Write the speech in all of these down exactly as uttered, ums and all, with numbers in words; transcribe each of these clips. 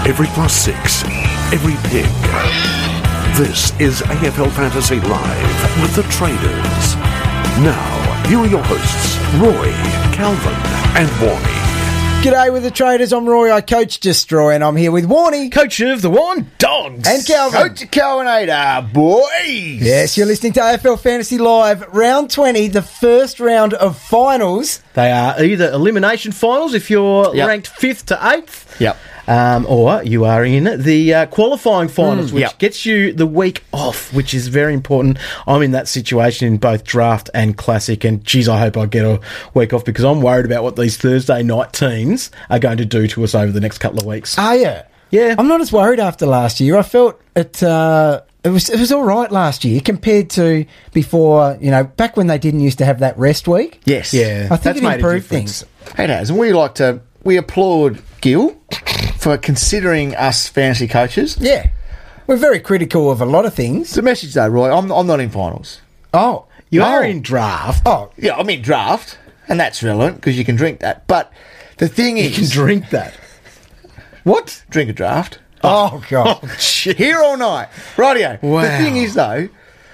every plus six, every pick. This is A F L Fantasy Live with the Traders. Now, here are your hosts, Roy, Calvin, and Warnie. G'day with the Traders. I'm Roy. I coach Destroy, and I'm here with Warnie, coach of the Warn Dogs, and Calvin, coach of Calvinator, boys. Yes, you're listening to A F L Fantasy Live, round twenty, the first round of finals. They are either elimination finals if you're yep. ranked fifth to eighth. Yep. Um, or you are in the uh, qualifying finals, mm, which yep. gets you the week off, which is very important. I'm in that situation in both draft and classic, and geez, I hope I get a week off because I'm worried about what these Thursday night teams are going to do to us over the next couple of weeks. Are you? Yeah. I'm not as worried after last year. I felt it... Uh, It was it was all right last year compared to before, you know, back when they didn't used to have that rest week. Yes. Yeah. I think That's it made improved a difference. things. It has, and we like to, we applaud Gil for considering us fantasy coaches. Yeah. We're very critical of a lot of things. It's a message though, Roy, I'm, I'm not in finals. Oh. You oh. are in draft. Oh. Yeah, I'm in draft, and that's relevant because you can drink that. But the thing is... You can drink that. What? Drink a draft. Oh, God. Oh, shit. Here all night. Rightio. Wow. The thing is, though,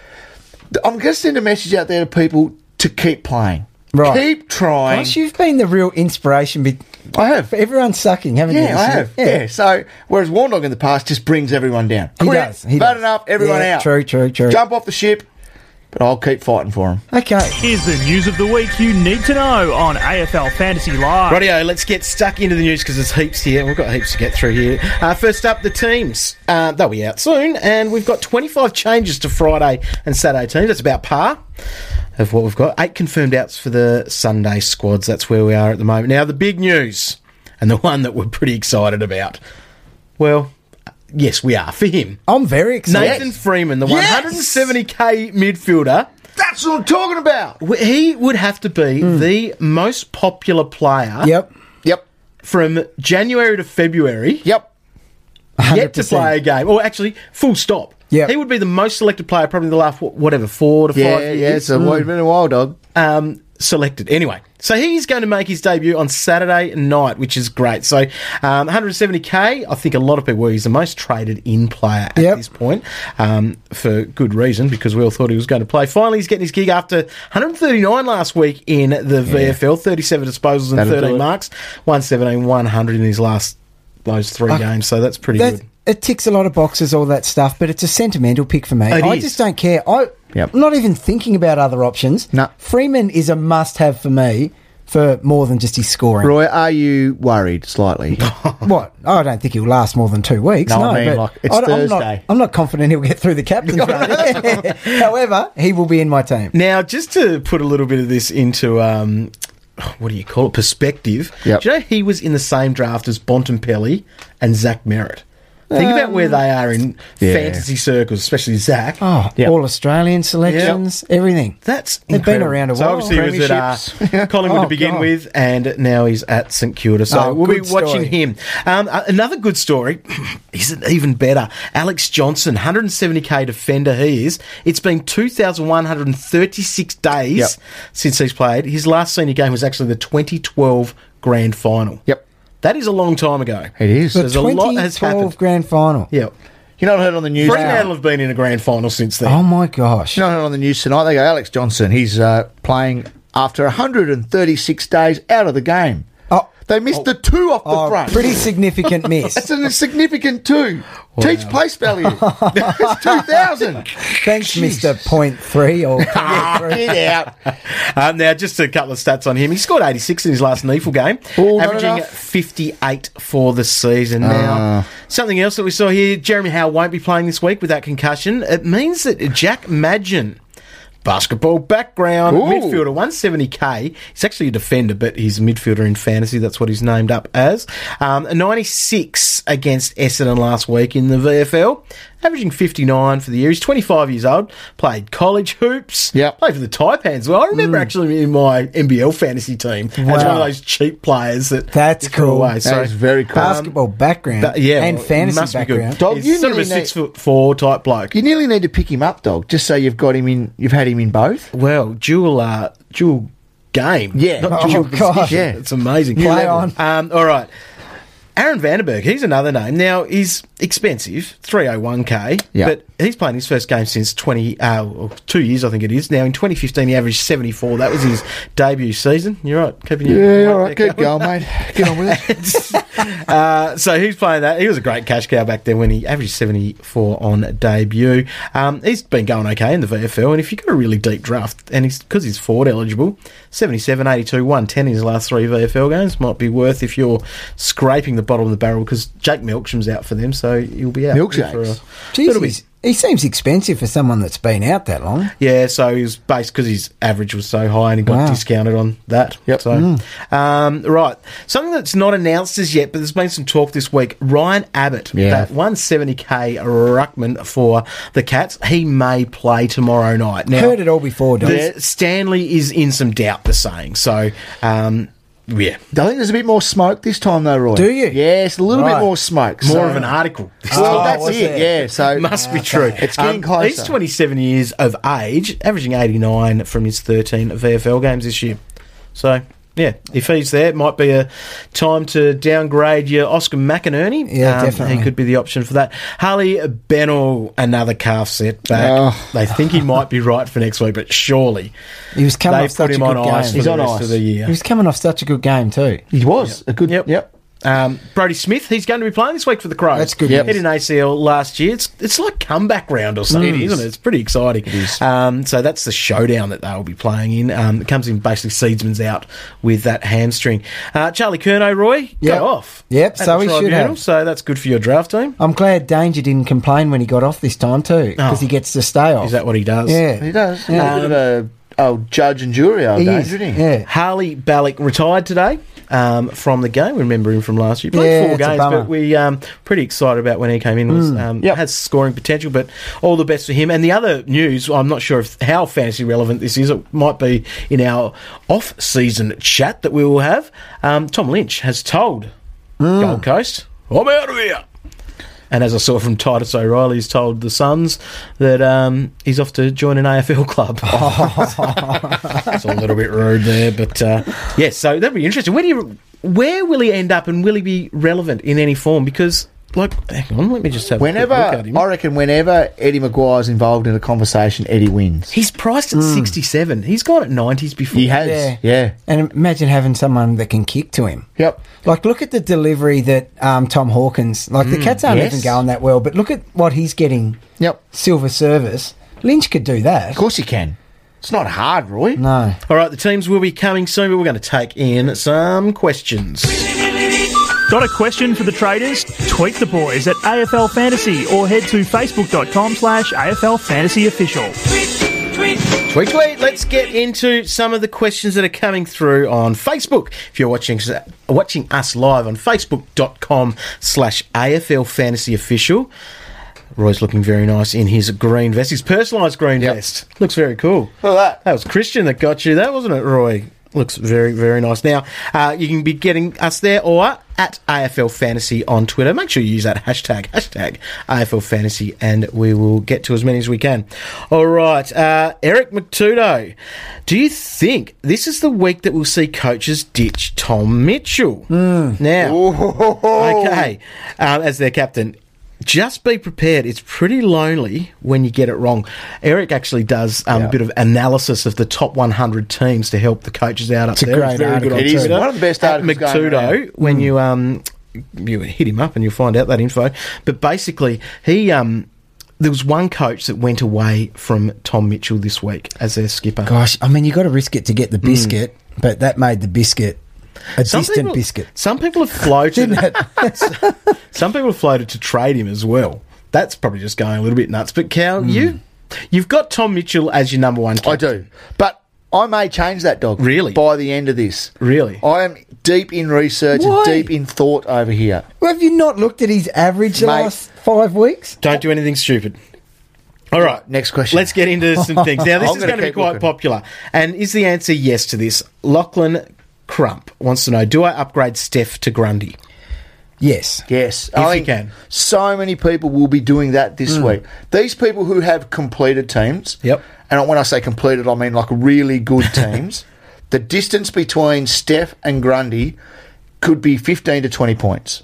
I'm going to send a message out there to people to keep playing. Right. Keep trying. Gosh, you've been the real inspiration be- I have. for everyone sucking, haven't you? Yeah, I have. Yeah. yeah. So, whereas Warn Dog in the past just brings everyone down. He Quit, does. He bad does. enough, everyone Yeah, out. True, true, true. Jump off the ship, but I'll keep fighting for him. Okay. Here's the news of the week you need to know on A F L Fantasy Live. Rightio, let's get stuck into the news because there's heaps here. We've got heaps to get through here. Uh, first up, the teams. Uh, they'll be out soon, and we've got twenty-five changes to Friday and Saturday teams. That's about par of what we've got. Eight confirmed outs for the Sunday squads. That's where we are at the moment. Now, the big news, and the one that we're pretty excited about. Well, yes, we are, for him. I'm very excited. Nathan Freeman, the Yes! one seventy k midfielder. That's what I'm talking about. He would have to be Mm. the most popular player Yep. Yep. from January to February Yep. yet to one hundred percent. play a game. Or actually, full stop. Yep. He would be the most selected player probably in the last, wh- whatever, four to Yeah, five yeah, years. it's a, it's been a while, dog. Um, selected. Anyway, so he's going to make his debut on Saturday night, which is great. So um, one seventy k, I think a lot of people, he's the most traded in player at Yep. this point, um, for good reason, because we all thought he was going to play. Finally, he's getting his gig after one thirty-nine last week in the V F L, thirty-seven disposals and That'll do thirteen it. marks, one seventeen, one hundred in his last those three Uh, games, so that's pretty That, good. it ticks a lot of boxes, all that stuff, but it's a sentimental pick for me. It I is. just don't care. I, Yep. I'm not even thinking about other options. No. Freeman is a must-have for me for more than just his scoring. Roy, are you worried slightly? What? I don't think he'll last more than two weeks. No, No, I mean, but like, it's I, I'm not, Thursday. I'm not confident he'll get through the captain's run. However, he will be in my team. Now, just to put a little bit of this into, um, what do you call it, perspective, Yep. do you know he was in the same draft as Bontempelli and Zach Merritt? Think about where they are in yeah. fantasy circles, especially Zach. Oh, Yep. all Australian selections, everything. That's They've been incredible. around a so while. obviously he was at uh, Premierships. Collingwood Oh, to begin God. with, and now he's at St Kilda. So Oh, we'll be good watching story. him. Um, uh, another good story is even better. Alex Johnson, one seventy k defender he is. It's been two thousand one hundred thirty-six days Yep. since he's played. His last senior game was actually the twenty twelve grand final. Yep. That is a long time ago. It is. The There's a lot has twenty twelve happened. grand final. Yeah. You know what I heard on the news? Fremantle have been in a grand final since then. Oh, my gosh. You know what I heard on the news tonight? They go, Alex Johnson, he's uh, playing after one hundred thirty-six days out of the game. Oh, They missed the two off the oh, front. pretty significant miss. That's a significant two. Teach place value. It's two thousand. Thanks, Mister Point Three. Or Get out. Um, now, just a couple of stats on him. He scored eighty-six in his last N E F L game, Oh, not averaging enough. fifty-eight for the season. Now, Uh. something else that we saw here, Jeremy Howe won't be playing this week with that concussion. It means that Jack Madgen, basketball background, Ooh. midfielder, one seventy k. He's actually a defender, but he's a midfielder in fantasy. That's what he's named up as. Um, a ninety-six against Essendon last week in the V F L, averaging fifty-nine for the year. He's twenty-five years old, played college hoops, Yep. played for the Taipans. Well, I remember actually in my N B L fantasy team, as one of those cheap players that That's you threw cool. away. That So, is very cool. Basketball background but, yeah, and well, fantasy must be good. background. Dog, He's you sort of a nearly six foot four type bloke. You nearly need to pick him up, dog, just so you've got him in. You've had him in both. Well, dual, uh, dual game. Yeah. Not Oh, dual gosh. position. Yeah. It's amazing. Play on. Um, all right. Aaron Vandenberg, he's another name. Now, he's expensive, three oh one k, Yeah. but he's playing his first game since twenty, uh, or two years, I think it is. Now, in twenty fifteen, he averaged seventy-four. That was his debut season. You're right, keeping your Yeah, right all right. there, Keep Calvin. going, mate. Get on with it. uh, so he's playing that. He was a great cash cow back then when he averaged seventy-four on debut. Um, he's been going okay in the V F L, and if you've got a really deep draft, and he's because he's forward eligible, seventy-seven, eighty-two, one ten in his last three V F L games might be worth if you're scraping the bottom of the barrel, because Jake Milksham's out for them, so he'll be out Milkshakes. for a Jeez, little bit. he's- he seems expensive for someone that's been out that long. Yeah, so he was based because his average was so high and he got Wow. discounted on that. Yep. So, um, right. Something that's not announced as yet, but there's been some talk this week. Ryan Abbott, Yeah. that one seventy k ruckman for the Cats, he may play tomorrow night. Now, Heard it all before, Dom. the- Stanley is in some doubt, they're saying. So, um, yeah. I think there's a bit more smoke this time, though, Roy. Do you? Yes, a little Right. bit more smoke. More so- of an article. Well, Oh, that's was it. it? Yeah, so Must be true. It's getting closer. He's twenty-seven years of age, averaging eighty-nine from his thirteen V F L games this year. So, yeah, if he's there, it might be a time to downgrade your Oscar McInerney. Yeah, definitely. He could be the option for that. Harley Bennell, another calf setback. Oh. They think he might be right for next week, but surely He was coming they off put such a him good on game. ice for He's the on rest ice. of the year. He was coming off such a good game too. he was a good. Yep. Yep. Um, Brody Smith, he's going to be playing this week for the Crows. That's good Yep. news. Hit an A C L last year. It's it's like comeback round or something, Mm. isn't it? It's pretty exciting. It is. Um, so that's the showdown that they'll be playing in. Um, it comes in basically Seedsman's out with that hamstring. Uh, Charlie Curnow, Roy, Yep. got off. Yep, at so the he should tribunal, have. So that's good for your draft team. I'm glad Danger didn't complain when he got off this time too, because Oh. he gets to stay off. Is that what he does? Yeah. He does. Yeah. Yeah. A bit of a oh, judge and jury, old He Danger, is. isn't he? Yeah. Harley Ballick retired today um, from the game. Remember him from last year. Played Yeah, four it's a games, bummer. but we um, pretty excited about when he came in. Was um, Yep. has scoring potential, but all the best for him. And the other news, I'm not sure if how fantasy relevant this is. It might be in our off-season chat that we will have. Um, Tom Lynch has told Gold Coast, "I'm out of here." And as I saw from Titus O'Reilly, he's told the Suns that um, he's off to join an A F L club. It's a little bit rude there, but uh, yes, so that'd be interesting. Where do you, where will he end up, and will he be relevant in any form? Because, like, hang on, let me just have Whenever, a quick look at him. I reckon, whenever Eddie Maguire's involved in a conversation, Eddie wins. He's priced at sixty-seven. He's gone at nineties before. He has. Yeah. Yeah. And imagine having someone that can kick to him. Yep. Like, look at the delivery that um, Tom Hawkins. Like, the Cats aren't yes. even going that well, but look at what he's getting. Yep. Silver service. Lynch could do that. Of course you can. It's not hard, Roy. No. All right, the teams will be coming soon, but we're going to take in some questions. Got a question for the traders? Tweet the boys at A F L Fantasy or head to facebook.com slash AFL Fantasy Official. Tweet, tweet. Let's get into some of the questions that are coming through on Facebook. If you're watching watching us live on facebook.com slash AFL Fantasy Official. Roy's looking very nice in his green vest, his personalised green Yep. vest. Looks very cool. Look at that. That was Christian that got you that, wasn't it, Roy? Looks very, very nice. Now, uh, you can be getting us there or at A F L Fantasy on Twitter. Make sure you use that hashtag, hashtag A F L Fantasy, and we will get to as many as we can. All right. Uh, Eric McTudo, do you think this is the week that we'll see coaches ditch Tom Mitchell? Now, okay, um, as their captain. Just be prepared. It's pretty lonely when you get it wrong. Eric actually does um, Yeah. a bit of analysis of the top one hundred teams to help the coaches out up It's a there. great very article. on It is Twitter. one of the best At articles going McTudo, around. when you um you hit him up and you'll find out that info. But basically, he um there was one coach that went away from Tom Mitchell this week as their skipper. Gosh, I mean, you got to risk it to get the biscuit, but that made the biscuit a Some distant people- biscuit. Some people have floated. Didn't it? Some people have floated to trade him as well. That's probably just going a little bit nuts. But Cal, Hmm. you you've got Tom Mitchell as your number one I captain. do. But I may change that, dog. Really? By the end of this. Really? I am deep in research Why? and deep in thought over here. Well, have you not looked at his average the Mate. last five weeks? Don't do anything stupid. All right. Next question. Let's get into some things. Now, this I'm is gonna going to be keep quite looking. popular. And is the answer yes to this? Lachlan Crump wants to know, do I upgrade Steph to Grundy? Yes. Yes. If I you think can. So many people will be doing that this week. These people who have completed teams. Yep. And when I say completed, I mean like really good teams. The distance between Steph and Grundy could be fifteen to twenty points.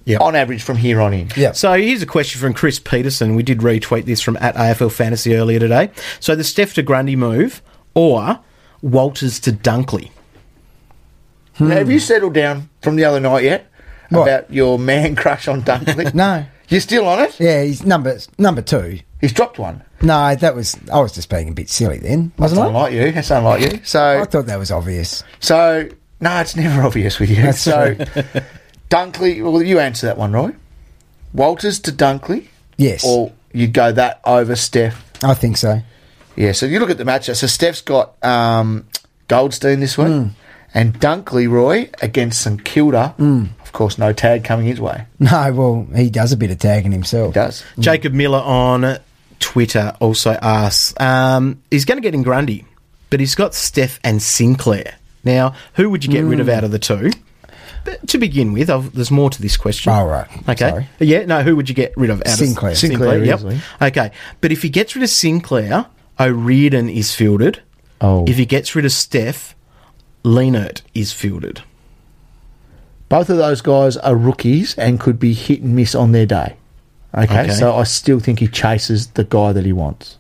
Yep. on average from here on in. Yeah. So here's a question from Chris Peterson. We did retweet this from at A F L Fantasy earlier today. So the Steph to Grundy move or Walters to Dunkley? Now, have you settled down from the other night yet What? about your man crush on Dunkley? No. You're still on it? Yeah, he's number number two. He's dropped one. No, that was I was just being a bit silly then, wasn't That's I? unlike you. That's unlike you. I So, thought that was obvious. so no, it's never obvious with you. That's so, true. Dunkley, well, you answer that one, Roy. Walters to Dunkley, Yes, or you'd go that over Steph? I think so. Yeah, so you look at the matchup. So Steph's got um, Goldstein this week, Mm. and Dunkley, Roy, against St Kilda. Mm. Of course, no tag coming his way. No, well, he does a bit of tagging himself. He does. Jacob Miller on Twitter also asks, um, he's going to get in Grundy, but he's got Steph and Sinclair. Now, who would you get rid of out of the two? But to begin with, I've, there's more to this question. Oh, right. Okay. Sorry. Yeah, no, who would you get rid of out Sinclair. of Sinclair, yep. easily. Okay. But if he gets rid of Sinclair, O'Riordan is fielded. Oh. If he gets rid of Steph, Leonard is fielded. Both of those guys are rookies and could be hit and miss on their day. Okay, Okay. so I still think he chases the guy that he wants.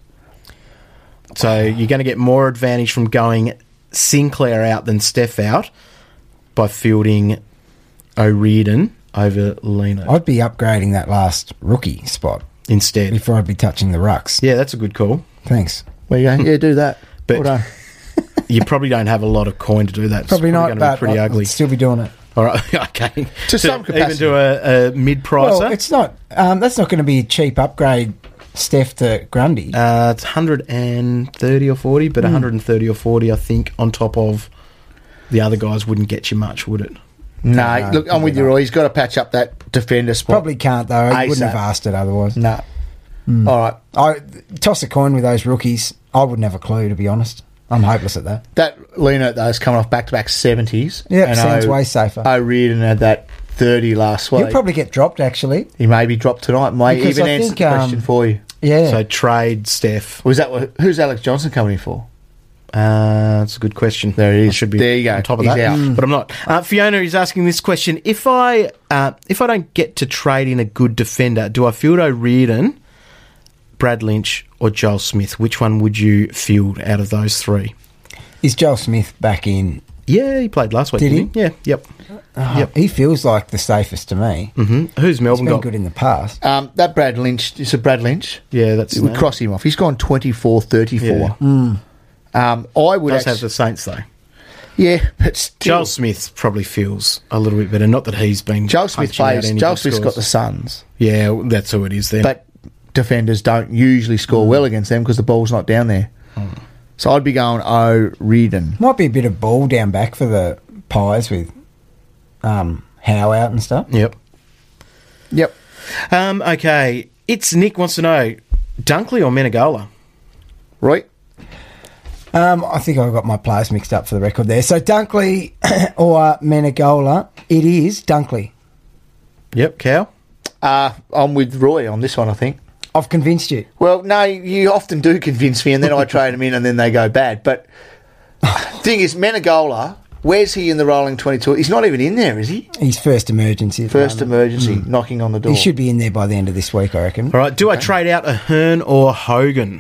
So you're going to get more advantage from going Sinclair out than Steph out by fielding O'Riordan over Leonard I'd be upgrading that last rookie spot instead. before I'd be touching the rucks. Yeah, that's a good call. Thanks. There you go. Yeah, do that. But- well done. You probably don't have a lot of coin to do that. It's Probably not, going to but be pretty I'd ugly. still be doing it. All right, okay. To some Even capacity. to a, a mid-pricer. Well, it's not. Um, that's not going to be a cheap upgrade, Steph to Grundy. Uh, it's one hundred thirty or forty, but one hundred thirty or forty, I think, on top of the other guys wouldn't get you much, would it? No, No, look, I'm probably with you, not. Roy. He's got to patch up that defender spot. Probably can't though. He wouldn't ASAP. have asked it otherwise. No. All right. I toss a coin with those rookies. I wouldn't have a clue, to be honest. I'm hopeless at that. That Leno, though, is coming off back-to-back seventies. Yep, And sounds O- way safer. O'Riordan had that thirty last week. He'll probably get dropped, actually. He may be dropped tonight. May Because even I answer think, the question um, for you. Yeah. So trade Steph. Was that what, who's Alex Johnson coming in for? Uh, that's a good question. There it is. I should be There you go. on top of He's that, out. but I'm not. Uh, Fiona is asking this question: If I uh, if I don't get to trade in a good defender, do I field O'Riordan, Brad Lynch, or Joel Smith? Which one would you field out of those three? Is Joel Smith back in? Yeah, he played last week. Did didn't he? Yeah. Yep. Oh, Yep. He feels like the safest to me. hmm Who's He's Melbourne been got? good in the past. Um, that Brad Lynch, is it Brad Lynch? Yeah, that's his We name. cross him off. He's gone twenty-four thirty-four. Yeah. Um, I would Does actually, have the Saints though. yeah, but still, Joel Smith probably feels a little bit better. Not that he's been. Joel Smith punching out plays. any Joel good Smith's got the scores. Suns, Yeah, well, that's who it is then. but defenders don't usually score well against them because the ball's not down there. So I'd be going O'Riordan. Might be a bit of ball down back for the Pies with um, Howe out and stuff. Yep. Yep. Um, okay, it's Nick wants to know Dunkley or Menegola. Right. Um, I think I got my players mixed up for the record there. So Dunkley or Menegola, it is Dunkley. Yep, Cow. Uh, I'm with Roy on this one, I think. I've convinced you. Well, no, you often do convince me, and then I trade them in, and then they go bad. But thing is, Menegola, where's he in the rolling twenty-two? He's not even in there, is he? He's first emergency. at the First moment. emergency, knocking on the door. He should be in there by the end of this week, I reckon. All right, do I trade out a Hearn or Hogan?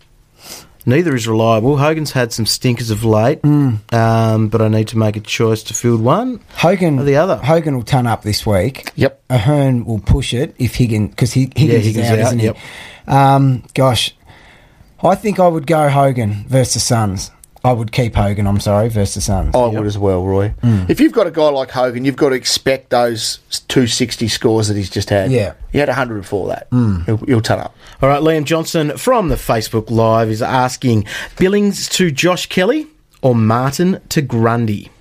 Neither is reliable. Hogan's had some stinkers of late, um, but I need to make a choice to field one Hogan or the other. Hogan will turn up this week. Yep. Ahern will push it if Higgins, because he, Higgins, Higgins is out, out, isn't yep. he? Um, gosh, I think I would go Hogan versus Suns. I would keep Hogan. I'm sorry, versus Suns. I would as well, Roy. If you've got a guy like Hogan, you've got to expect those two sixty scores that he's just had. Yeah. He had one hundred for that. He'll, he'll turn up. All right, Liam Johnson from the Facebook Live is asking Billings to Josh Kelly or Martin to Grundy?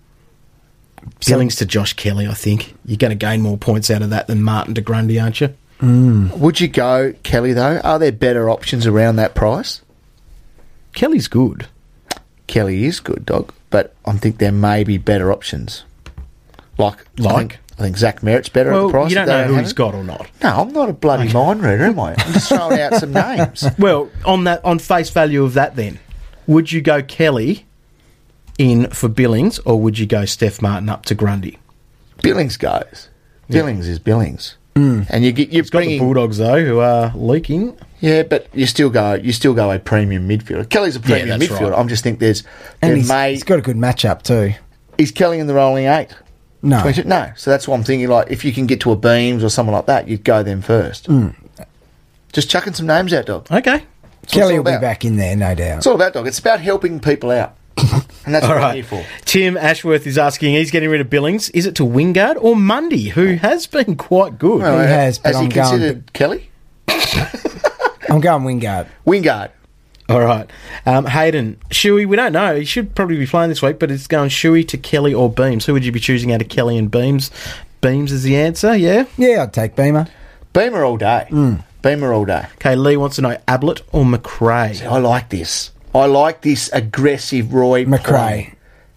Billings to Josh Kelly, I think. You're going to gain more points out of that than Martin to Grundy, aren't you? Would you go Kelly, though? Are there better options around that price? Kelly's good. Kelly is good, dog, but I think there may be better options. Like, I Like? think, I think Zach Merritt's better at Well, the price. you don't that know they who have he's it. got or not. No, I'm not a bloody mind reader, am I? I'm just throwing out some names. Well, on that, on face value of that, then, would you go Kelly in for Billings, or would you go Steph Martin up to Grundy? Billings goes. Billings is Billings. Mm. And you get you're It's got the bringing Bulldogs though, who are leaking. yeah, but you still go you still go a premium midfielder. Kelly's a premium that's midfielder. right. I'm just think there's And there he's, may he's got a good matchup too. is Kelly in the rolling eight. No. twenty-two? No. So that's what I'm thinking. Like, if you can get to a Beams or someone like that, you'd go them first. Mm. Just chucking some names out, dog. Okay. That's what Kelly it's will all be about. back in there, no doubt. It's all about, dog. It's about helping people out. And that's All what I'm right. here for. Tim Ashworth is asking, he's getting rid of Billings. Is it to Wingard or Mundy, who has been quite good? Well, He has, but Has he I'm going- considered Kelly? I'm going Wingard. Wingard. All right. Um, Hayden, Shuey, we don't know. He should probably be playing this week, but it's going Shuey to Kelly or Beams. Who would you be choosing out of Kelly and Beams? Beams is the answer, yeah? Yeah, I'd take Beamer. Beamer all day. Mm. Beamer all day. Okay, Lee wants to know Ablett or McRae. I like this. I like this aggressive Roy McRae.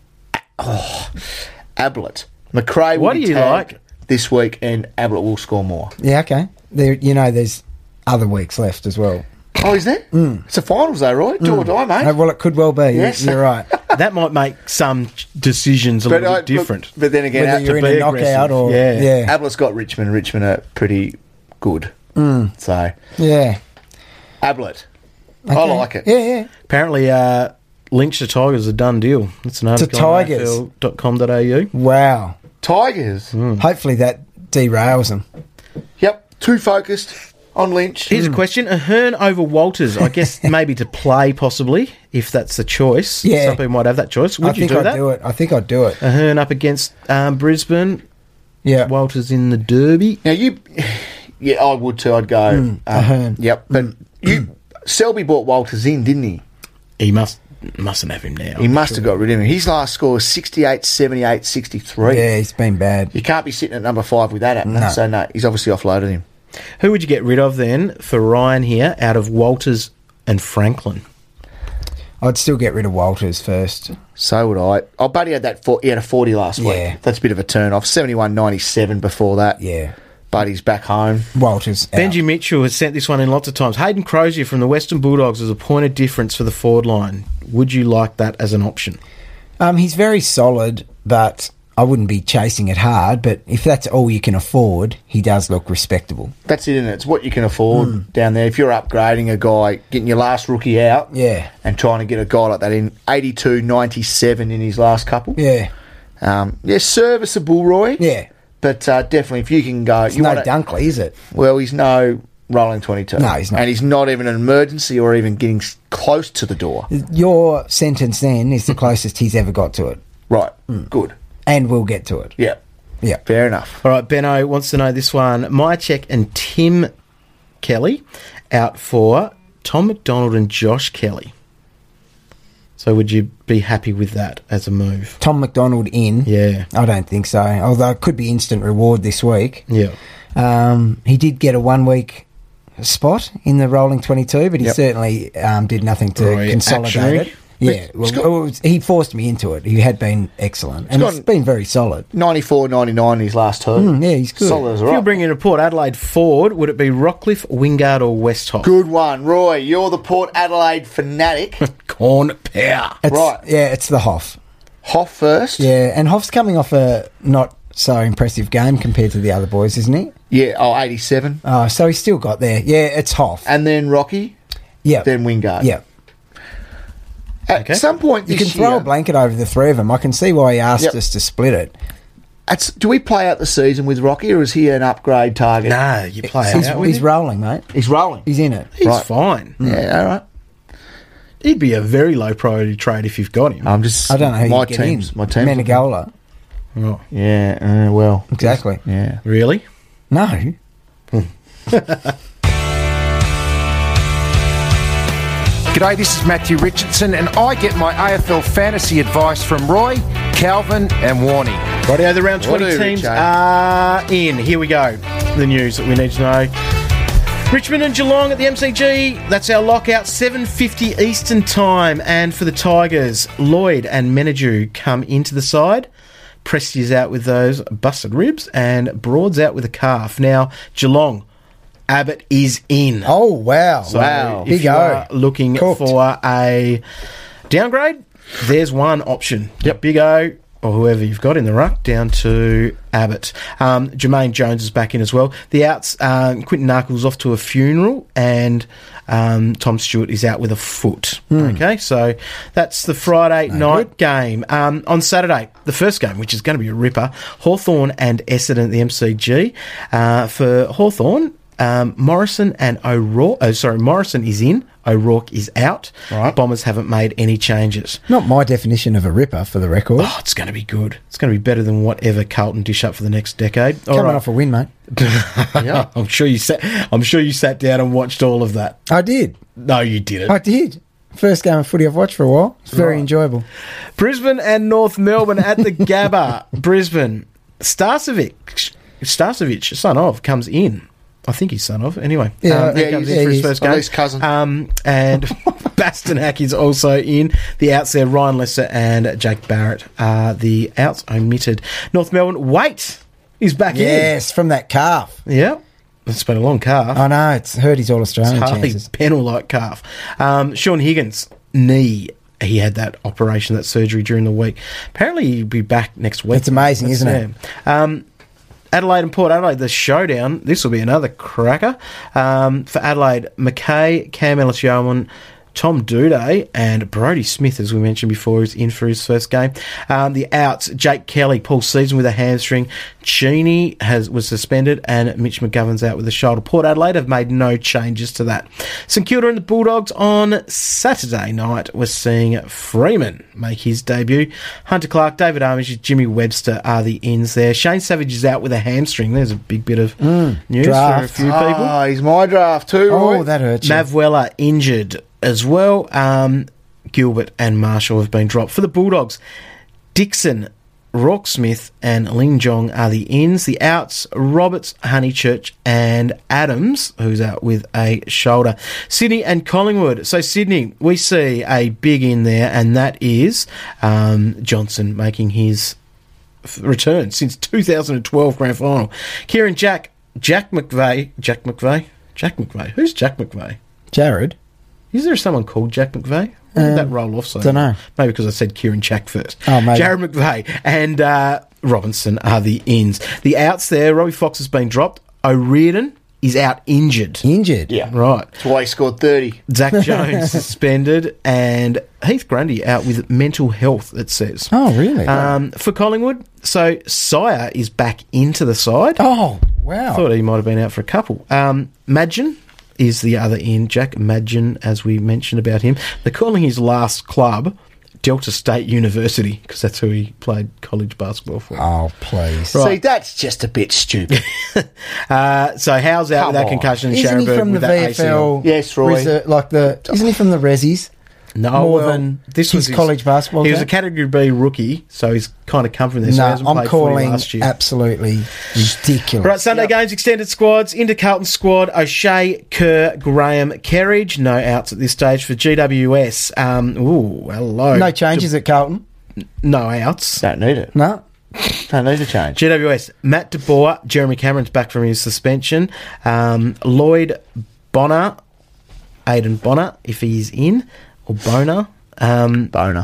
play. Ablett. McRae will What be do you tagged like? this week, and Ablett will score more. Yeah, okay. There, you know, there's other weeks left as well. Oh, is there? Mm. It's a finals, though, right? Do or die, mate. Uh, well, it could well be. You- Yes. You're right. That might make some decisions a But little I- bit different. But, but then again, Whether Ab- you're in be a knockout aggressive. or Yeah. yeah, Ablett's got Richmond. Richmond are pretty good. Mm. So, yeah. Ablett. I Okay. like it. Yeah, yeah. Apparently, uh, Lynch to Tigers is a done deal. That's an To article on Tigers? A F L dot com dot a u. Wow. Tigers. Hopefully that derails them. Yep. Too focused on Lynch. Here's a question. Ahern over Walters. I guess maybe to play, possibly, if that's the choice. Yeah. Some people might have that choice. Would I you think do I'd that? do it. I think I'd do it. Ahern up against um, Brisbane. Yeah. Walters in the Derby. Now, you... Yeah, I would too. I'd go... um, Ahern. Yep. But you... Selby brought Walters in, didn't he? He must mustn't have him now. He must have got rid of him. His last score was sixty-eight, seventy-eight, sixty-three. Yeah, he's been bad. You can't be sitting at number five with that happening. No. So, no, he's obviously offloaded him. Who would you get rid of then for Ryan here out of Walters and Franklin? I'd still get rid of Walters first. So would I. Oh, Buddy had that. For, he had a forty last week. Yeah. That's a bit of a turn off. seventy-one ninety-seven before that. Yeah. Buddy's back home. Walters out. Benji Mitchell has sent this one in lots of times. Hayden Crozier from the Western Bulldogs is a point of difference for the forward line. Would you like that as an option? Um, he's very solid, but I wouldn't be chasing it hard. But if that's all you can afford, he does look respectable. That's it, isn't it? It's what you can afford Hmm. down there. If you're upgrading a guy, getting your last rookie out Yeah. and trying to get a guy like that in, eighty-two ninety-seven in his last couple. Yeah. Um, yeah, serviceable, Roy. Yeah. But uh, definitely, if you can go... It's you no wanna- Dunkley, is it? Well, he's no rolling twenty-two. No, he's not. And he's not even an emergency or even getting s- close to the door. Your sentence then is the closest he's ever got to it. Right. Hmm. Good. And we'll get to it. Yeah. Yeah. Fair enough. All right, Benno wants to know this one. Mychek and Tim Kelly out for Tom McDonald and Josh Kelly. So would you be happy with that as a move? Tom McDonald in. Yeah. I don't think so. Although it could be instant reward this week. Yeah. Um, he did get a one week spot in the rolling twenty-two, but he Yep. certainly um, did nothing to Very consolidate actionary. it. Yeah, well, got- it was- he forced me into it. He had been excellent, and got- it's been very solid. ninety-four ninety-nine in his last two. Mm, yeah, he's good. Solid as If you're right. bringing a Port Adelaide forward, would it be Rockcliffe, Wingard or Westhoff? Good one. Roy, you're the Port Adelaide fanatic. Corn power. It's, Right. Yeah, it's the Hoff. Hoff first. Yeah, and Hoff's coming off a not so impressive game compared to the other boys, isn't he? Yeah, oh, eighty-seven. Oh, so he's still got there. Yeah, it's Hoff. And then Rocky, Yeah, then Wingard. yeah. At Okay. some point You this can throw year, a blanket over the three of them. I can see why he asked Yep. us to split it. at, do we play out the season with Rocky, or is he an upgrade target? Nah, you play He's, out with he's him. rolling, mate. He's rolling. He's in it. He's Right. fine. Yeah, all right. He'd be a very low priority trade if you've got him. I'm just. I don't know who my you get teams. in. My teams. Menegola. Oh, Yeah. Uh, well. Exactly. Yeah. really? No. G'day, this is Matthew Richardson, and I get my A F L fantasy advice from Roy, Calvin, and Warnie. Rightio, the round twenty Righto, teams Richo. are in. Here we go. The news that we need to know. Richmond and Geelong at the M C G. That's our lockout, seven fifty Eastern Time. And for the Tigers, Lloyd and Menadue come into the side. Presti's out with those busted ribs, and Broad's out with a calf. Now, Geelong, Abbott is in. Oh, wow. So Wow. if Big you O. are looking Cooked. for a downgrade, there's one option. Yep. Big O or whoever you've got in the ruck, down to Abbott. Um, Jermaine Jones is back in as well. The outs, um, Quinton Narkle's off to a funeral, and um, Tom Stewart is out with a foot. Mm. Okay, so that's the Friday No night good. game. Um, on Saturday, the first game, which is going to be a ripper, Hawthorn and Essendon at the M C G. Uh, for Hawthorn, um, Morrison and O'Rourke, oh, sorry, Morrison is in, O'Rourke is out. Right. Bombers haven't made any changes. Not my definition of a ripper, for the record. Oh, it's going to be good. It's going to be better than whatever Carlton dish up for the next decade. All Coming right. off a win, mate. Yeah. I'm sure you sat. I'm sure you sat down and watched all of that. I did. No, you didn't. I did. First game of footy I've watched for a while. It's very Right. enjoyable. Brisbane and North Melbourne at the Gabba. Brisbane. Starcevic, Starcevic, son of, comes in. I think he's son of. Anyway, Yeah, um, he yeah, comes yeah, in for his he's- first at game. least cousin. Um, and Bastanak is also in. The outs there, Ryan Lesser and Jake Barrett are the outs omitted. North Melbourne, Waite is back Yes, from that calf. in. Yeah. It's been a long calf. I know, it's hurt his All-Australian Harley chances. Pennell-like calf. Um, Sean Higgins, knee. He had that operation, that surgery during the week. Apparently, he'll be back next week. It's amazing, That's- isn't it? yeah. Um, Adelaide and Port Adelaide, the showdown. This will be another cracker. Um, for Adelaide, McKay, Cam Ellis-Yeoman, Tom Duday, and Brodie Smith, as we mentioned before, is in for his first game. Um, the outs, Jake Kelly, Paul Season with a hamstring. Cheney has was suspended, and Mitch McGovern's out with a shoulder. Port Adelaide have made no changes to that. St Kilda and the Bulldogs on Saturday night, we're seeing Freeman make his debut. Hunter Clark, David Armitage, Jimmy Webster are the ins there. Shane Savage is out with a hamstring. There's a big bit of news draft. for a few people. Ah, he's my draft too, Roy. Oh, that hurts you. Mav Weller injured as well. Um, Gilbert and Marshall have been dropped. For the Bulldogs, Dixon, Rock Smith and Ling Jong are the ins. The outs, Roberts, Honeychurch and Adams, who's out with a shoulder. Sydney and Collingwood. So Sydney, we see a big in there, and that is um, Johnson making his f- return since two thousand twelve grand final. Kieran Jack, Jack McVeigh, Jack McVeigh, Jack McVeigh. Who's Jack McVeigh? Jared? Is there someone called Jack McVeigh? Where did Um, that roll off? So dunno. Maybe because I said Kieran Jack first. Oh, maybe. Jared McVeigh and uh, Robinson are the ins. The outs there, Robbie Fox has been dropped. O'Riordan is out injured. Injured? Yeah. Right. That's why he scored thirty. Zach Jones suspended, and Heath Grundy out with mental health, it says. Oh, really? Um, for Collingwood, so Sire is back into the side. oh, wow. Thought he might have been out for a couple. Um, Madgen is the other in. Jack Madgen, as we mentioned about him. They're calling his last club Delta State University because that's who he played college basketball for. Oh, please. Right. See, that's just a bit stupid. Uh, so Howe's out Come with that on. concussion. and Isn't he Scharenberg from the with that V F L? Yes, Roy. reser- like the, isn't he from the Resis? No, more well, than this his was college basketball He was a game? Category B rookie, so he's kind of come from there. so he No, hasn't I'm played footy calling last year. absolutely ridiculous. Right, Sunday games, extended squads. Into Carlton squad, O'Shea, Kerr, Graham, Kerridge. No outs at this stage for G W S. Um, ooh, hello. No changes at Carlton? No outs. Don't need it. No? Don't need a change. G W S, Matt De Boer, Jeremy Cameron's back from his suspension. Um, Lloyd Bonner, Aidan Bonner, if he's in, or Boner. Um, Boner.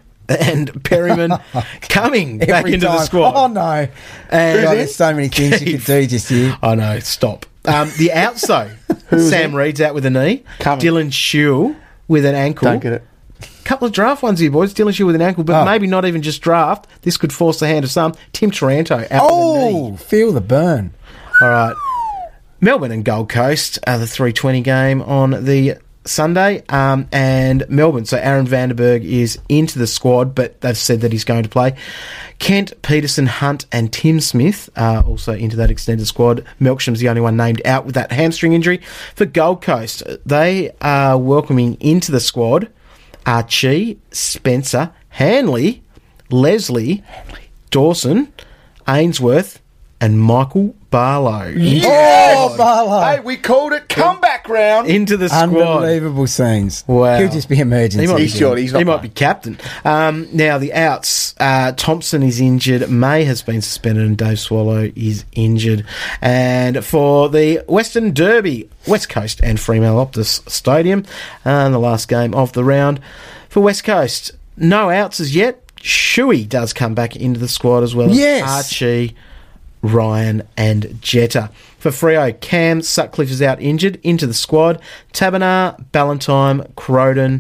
and Perryman coming back Every into the time. squad. Oh, no. And God, there's so many things you could do just here. I know, stop. Um, the outs, though. Sam Reed's out with a knee. Coming. Dylan Shue with an ankle. Don't get it. Couple of draft ones here, boys. Dylan Shue with an ankle, but Oh. maybe not even just draft. This could force the hand of some. Tim Taranto out with a knee. Oh, feel the burn. All right. Melbourne and Gold Coast are the three twenty game on the Sunday. Um, and Melbourne, so Aaron Vandenberg is into the squad, but they've said that he's going to play. Kent, Peterson, Hunt and Tim Smith are also into that extended squad. Melksham's the only one named out with that hamstring injury. For Gold Coast, they are welcoming into the squad Archie, Spencer, Hanley, Leslie, Dawson, Ainsworth and Michael Barlow. Into Oh, Barlow. Hey, we called it comeback round. into the squad. Unbelievable scenes. Wow. He'll just be emergency. He might be, He's sure, he's not he might be playing. captain. Um, now, the outs. Uh, Thompson is injured. May has been suspended and Dave Swallow is injured. And for the Western Derby, West Coast and Fremantle Optus Stadium, and the last game of the round for West Coast. No outs as yet. Shuey does come back into the squad as well as Yes. Archie, Ryan and Jetta. For Freo, Cam Sutcliffe is out injured, into the squad. Tabernar, Ballantyne, Croden,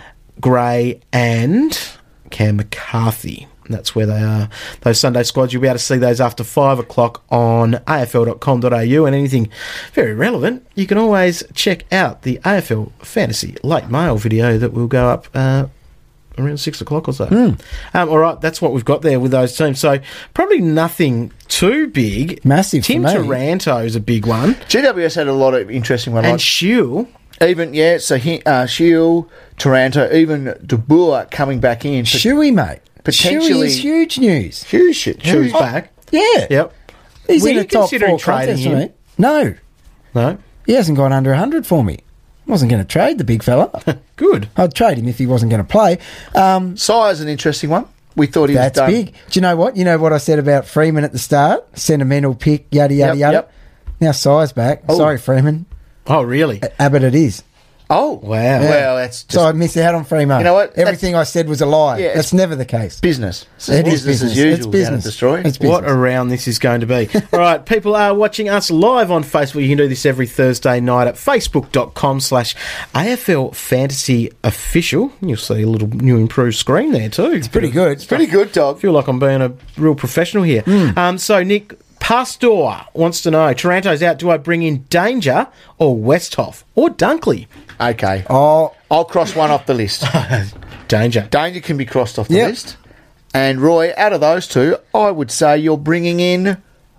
Gray and Cam McCarthy. That's where they are. Those Sunday squads, you'll be able to see those after five o'clock on a f l dot com dot a u, and anything very relevant, you can always check out the A F L Fantasy Late Mail video that will go up uh, around six o'clock or so. Mm. Um, all right, that's what we've got there with those teams. So probably nothing too big. Massive Tim for me. Taranto is a big one. G W S had a lot of interesting ones. And Like, Shield. even, yeah, so he, uh, Shield, Taranto, even De Boer coming back in. Pot- Shuey, mate. Potentially- Shuey is huge news. Huge shit. Shuey's Oh, back. Yeah. Yep. He's Were in you a top considering four trading contest for him? me. No. No? He hasn't gone under one hundred for me. Wasn't going to trade the big fella. Good. I'd trade him if he wasn't going to play. Um, Sire's an interesting one. We thought he that's was done. big. Do you know what? You know what I said about Freeman at the start? Sentimental pick, yada, yada, Yep, yada. yep. Now Sire's back. Oh. Sorry, Freeman. Oh, really? Abbott it is. Oh, Wow. Well, that's just So I missed out on Freeman. You know what? Everything I said was a lie. Yeah, That's it's- never the case. business. It's It is business as business. usual. It's down at business. Destroy. It's What business. a round this is going to be. All right, people are watching us live on Facebook. You can do this every Thursday night at facebook.com slash AFL Fantasy Official. You'll see a little new improved screen there too. It's Pretty good. It's pretty good, I dog. feel like I'm being a real professional here. Um, so, Nick Pastor wants to know, Taranto's out, do I bring in Danger or Westhoff or Dunkley? Okay. Oh, I'll cross one off the list. Danger. Danger can be crossed off the Yep. list. And Roy, out of those two, I would say you're bringing in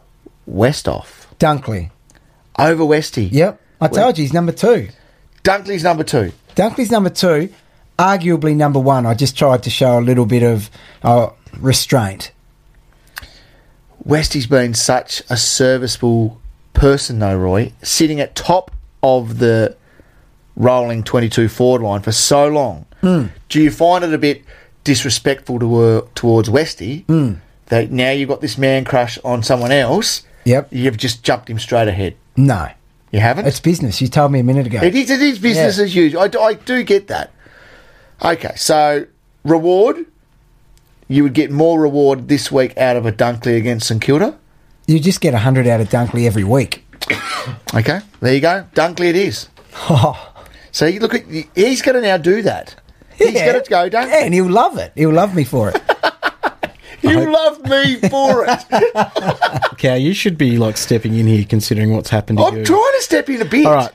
Westhoff Dunkley. over Westy. Yep. I told you he's number two. Dunkley's number two. Dunkley's number two, arguably number one. I just tried to show a little bit of uh, restraint. Westy's been such a serviceable person, though, Roy, sitting at top of the rolling twenty-two forward line for so long. Mm. Do you find it a bit disrespectful to, uh, towards Westy Mm. that now you've got this man crush on someone else? Yep. You've just jumped him straight ahead. No. You haven't? It's business. You told me a minute ago. It is, it is business Yeah. as usual. I, do- I do get that. Okay, so reward. You would get more reward this week out of a Dunkley against St Kilda. You just get one hundred out of Dunkley every week. Okay, there you go. Dunkley it is. Oh, So you look at he's going to now do that. He's yeah. going to go Dunkley. Yeah, and he'll love it. He'll love me for it. You love me for it. Cow, you should be like stepping in here considering what's happened to I'm you. trying to step in a bit. All right.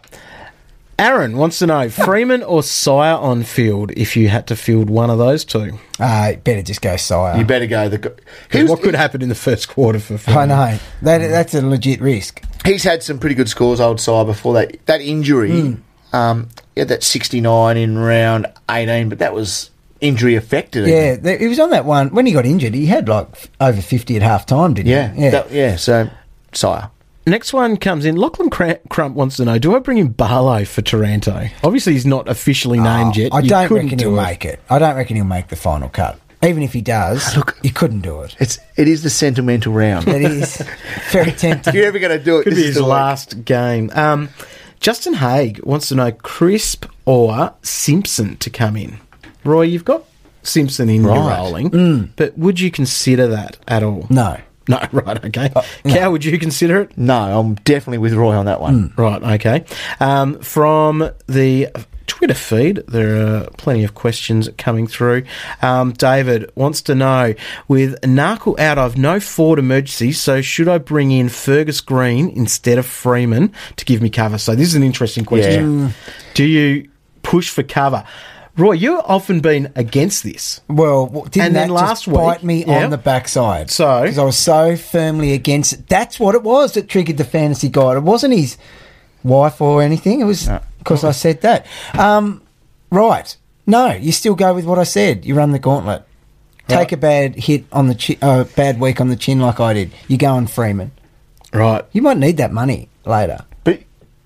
Aaron wants to know, Freeman or Sire on field if you had to field one of those two? Uh, better just go Sire. You better go. The Because what could happen in the first quarter for I Freeman? know. That, that's a legit risk. He's had some pretty good scores, old Sire, before that that injury. Mm. Um, he had that sixty-nine in round eighteen, but that was injury affected. Yeah, th- he was on that one. When he got injured, he had like f- over fifty at half time, didn't yeah, he? Yeah. that- yeah. So Sire. Next one comes in. Lachlan Cra- Crump wants to know, do I bring in Barlow for Taranto? Obviously, he's not officially named Oh, yet. I You don't couldn't reckon do he'll it. make it. I don't reckon he'll make the final cut. Even if he does, Look- he couldn't do it. It's it is the sentimental round. It is very tempting. If you're ever going to do it, Could this be is his the week. last game. Um, Justin Haig wants to know, Crisp or Simpson to come in? Roy, you've got Simpson in your Right. rolling, but would you consider that at all? No. No, right, okay. Uh, no. Cow, would you consider it? No, I'm definitely with Roy on that one. Right, okay. Um, from the Twitter feed, there are plenty of questions coming through. Um, David wants to know, with Narkle out, I've no forward emergency, so should I bring in Fergus Green instead of Freeman to give me cover? So this is an interesting question. Yeah. Do you push for cover? Roy, you've often been against this. Well, w- didn't And then that last just bite week- me yeah. on the backside? So? Because I was so firmly against it. That's what it was that triggered the fantasy guide. It wasn't his wife or anything. It was because I said that. Um, right. No, you still go with what I said. You run the gauntlet. Take Right. a bad hit on the chi- uh, bad week on the chin like I did. You go on Freeman. Right. You might need that money later. But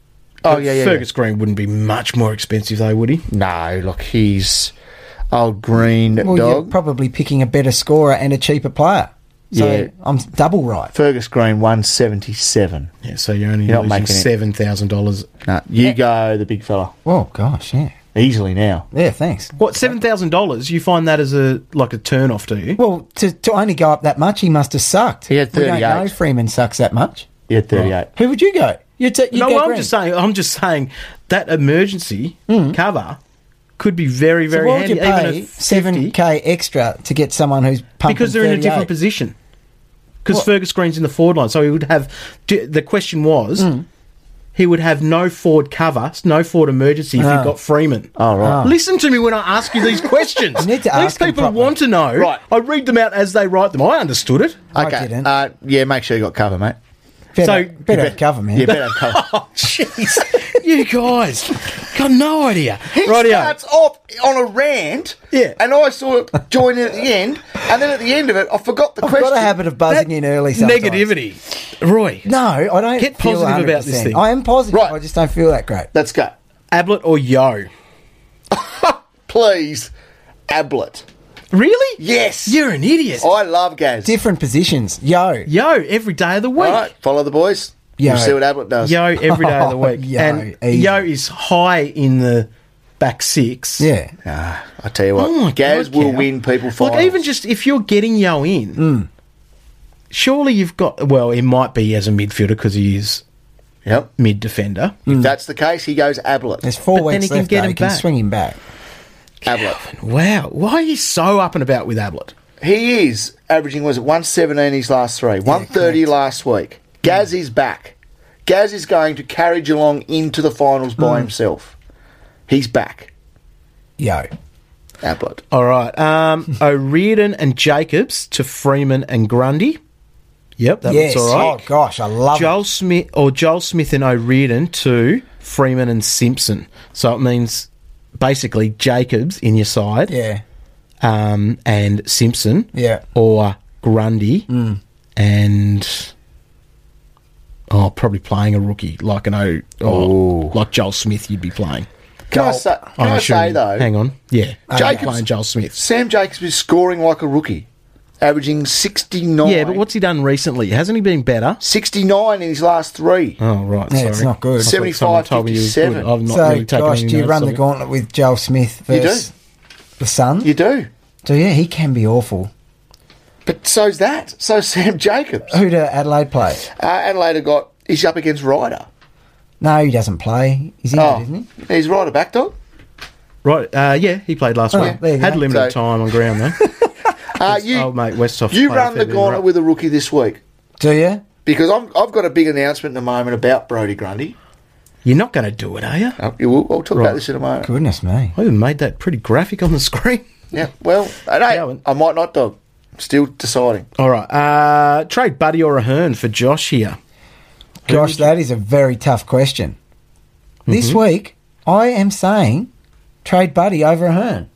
oh yeah, yeah, Fergus Green wouldn't be much more expensive though, would he? yeah. No, look, he's old green Well, you're dog. probably picking a better scorer and a cheaper player. So Yeah. I'm double right. Fergus Green one seventy seven. Yeah, so you're only You're not losing making it. seven thousand dollars. No, you go the big fella. Oh, gosh, yeah. Easily now. Yeah, thanks. What, seven thousand dollars? You find that as a like a turn off, do you? Well, to, to only go up that much, he must have sucked. He had We don't thirty-eight. know Freeman sucks that much. He had thirty-eight. Who would you go? You'd ta- you'd No, go I'm Green. just saying. I'm just saying that emergency cover could be very, So very why would handy. you even pay at seven fifty, k extra to get someone who's pumping because they're in a different thirty-eight? position. Because What? Fergus Green's in the forward line, so he would have. d- The question was, Hmm. he would have no forward cover, no forward emergency if Ah. he got Freeman. Oh, right. Oh. Listen to me when I ask you these questions. You need to These ask them people properly. want to know. Right. I read them out as they write them. I understood it. I Okay. didn't. Uh, yeah, make sure you got cover, mate. Better, So- better have cover, man. You better have cover. Oh, jeez. You guys got no idea. He Rightio. starts off on a rant, Yeah. and I saw it join in at the end, and then at the end of it, I forgot the I've question. got a habit of buzzing in early sometimes. Negativity. Roy, No, I don't Get feel positive about this one hundred percent. thing. I am positive. Right. I just don't feel that great. Let's go. Ablett or Yo? Please, Ablett. Really? Yes. You're an idiot. I love Gaz. Different positions. Yo. Yo, every day of the week. All right, follow the boys. Yo. We'll see what Ablett does. Yo, every day of the week. Yo, and easy. Yo is high in the back six. Yeah. Ah, I tell you what, Oh my Gaz God, will Cal. win people finals. Like, even just if you're getting Yo in, Mm. surely you've got. Well, he might be as a midfielder because he is Yep. mid defender. If that's the case, he goes Ablett. There's four But then weeks he can left, get though. him He can back. swing him back. Ablett. Wow. Why are you so up and about with Ablett? He is averaging, was it one seventeen his last three? one thirty last week. Gaz is back. Gaz is going to carry Geelong into the finals by himself. He's back. Yo. Ablett. All right. Um, O'Riordan and Jacobs to Freeman and Grundy. Yep, that Yes. looks all right. Oh, gosh, I love Joel it. Smith or Joel Smith and O'Riordan to Freeman and Simpson. So it means basically Jacobs in your side, Yeah. um, and Simpson, Yeah. or Grundy, and oh, probably playing a rookie like an O, or like Joel Smith. You'd be playing. Can I Goal. say, can I'm I sure say you- though, hang on, yeah, Jacobs- playing Joel Smith. Sam Jacobs is scoring like a rookie, averaging sixty-nine. Yeah, but what's he done recently? Hasn't he been better? sixty-nine in his last three. Oh, right. Yeah, sorry. it's not good. I thought seventy-five, someone told me you was good. fifty-seven. I've not So, really taken gosh, any do you notice run of the it. gauntlet with Joel Smith You versus the Sun? You do. Do you? He can be awful. But so's that. So's Sam Jacobs. Who do Adelaide play? Uh, Adelaide have got, he's up against Ryder. No, he doesn't play. He's injured, Oh, isn't he? he's Ryder back dog. Right, uh, yeah, he played last Oh, week. there you Had go. limited So- time on ground, though. Uh, Old you mate Westhoff. you played a run fair the bit of gauntlet ruck. with a rookie this week Do you? because I'm, I've got a big announcement in a moment about Brodie Grundy. You're not going to do it, are you? Uh, you will, I'll talk Right. about this in a moment. Goodness me. I even made that pretty graphic on the screen. Yeah, well, hey, Cowan. I might not, dog. Still deciding. All right, uh, trade Buddy or Ahern for Josh here. Gosh, that is a very tough question. This week, I am saying trade Buddy over Ahern.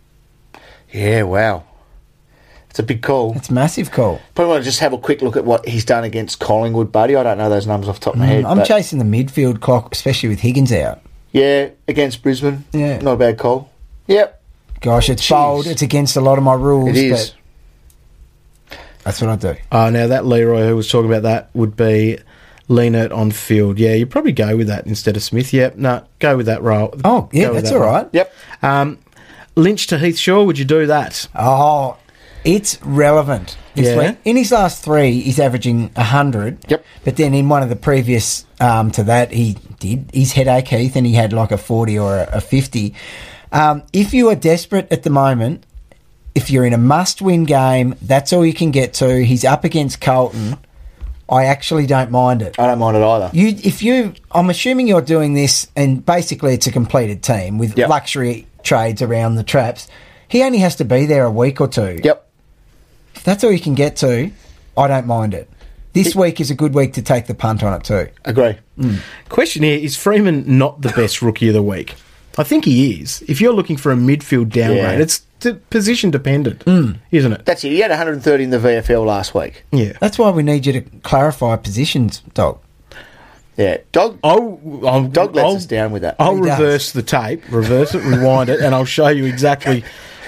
Yeah, wow. It's a big call. It's a massive call. Probably want to just have a quick look at what he's done against Collingwood, buddy. I don't know those numbers off the top of my head. I'm but chasing the midfield clock, especially with Higgins out. yeah, against Brisbane. Yeah. Not a bad call. Yep, Gosh, it's Jeez. bold. It's against a lot of my rules. it is. But that's what I do. Oh, now that Leroy who was talking about that would be Leonard on field. Yeah, you'd probably go with that instead of Smith. Yep, no, go with that role. Oh, yeah, Go with that's that all role. right. Yep. Um, Lynch to Heath Shaw, would you do that? Oh, it's relevant. This Yeah. week. In his last three, he's averaging one hundred. Yep. But then in one of the previous um, to that, he did his headache, Heath, and he had like a forty or a, a fifty. Um, if you are desperate at the moment, if you're in a must-win game, that's all you can get to. He's up against Carlton. I actually don't mind it. I don't mind it either. You, if you, I'm assuming you're doing this, and basically it's a completed team with Yep. luxury trades around the traps. He only has to be there a week or two. Yep. If that's all you can get to, I don't mind it. This week is a good week to take the punt on it too. Agree. Question here, is Freeman not the best rookie of the week? I think he is. If you're looking for a midfield downgrade, Yeah. it's d- position dependent, isn't it? That's it. He had one hundred thirty in the V F L last week. Yeah. That's why we need you to clarify positions, Dog. Yeah. Dog, I'll, I'll, Dog lets I'll, us down with that. I'll He does. reverse the tape, reverse it, rewind it, and I'll show you exactly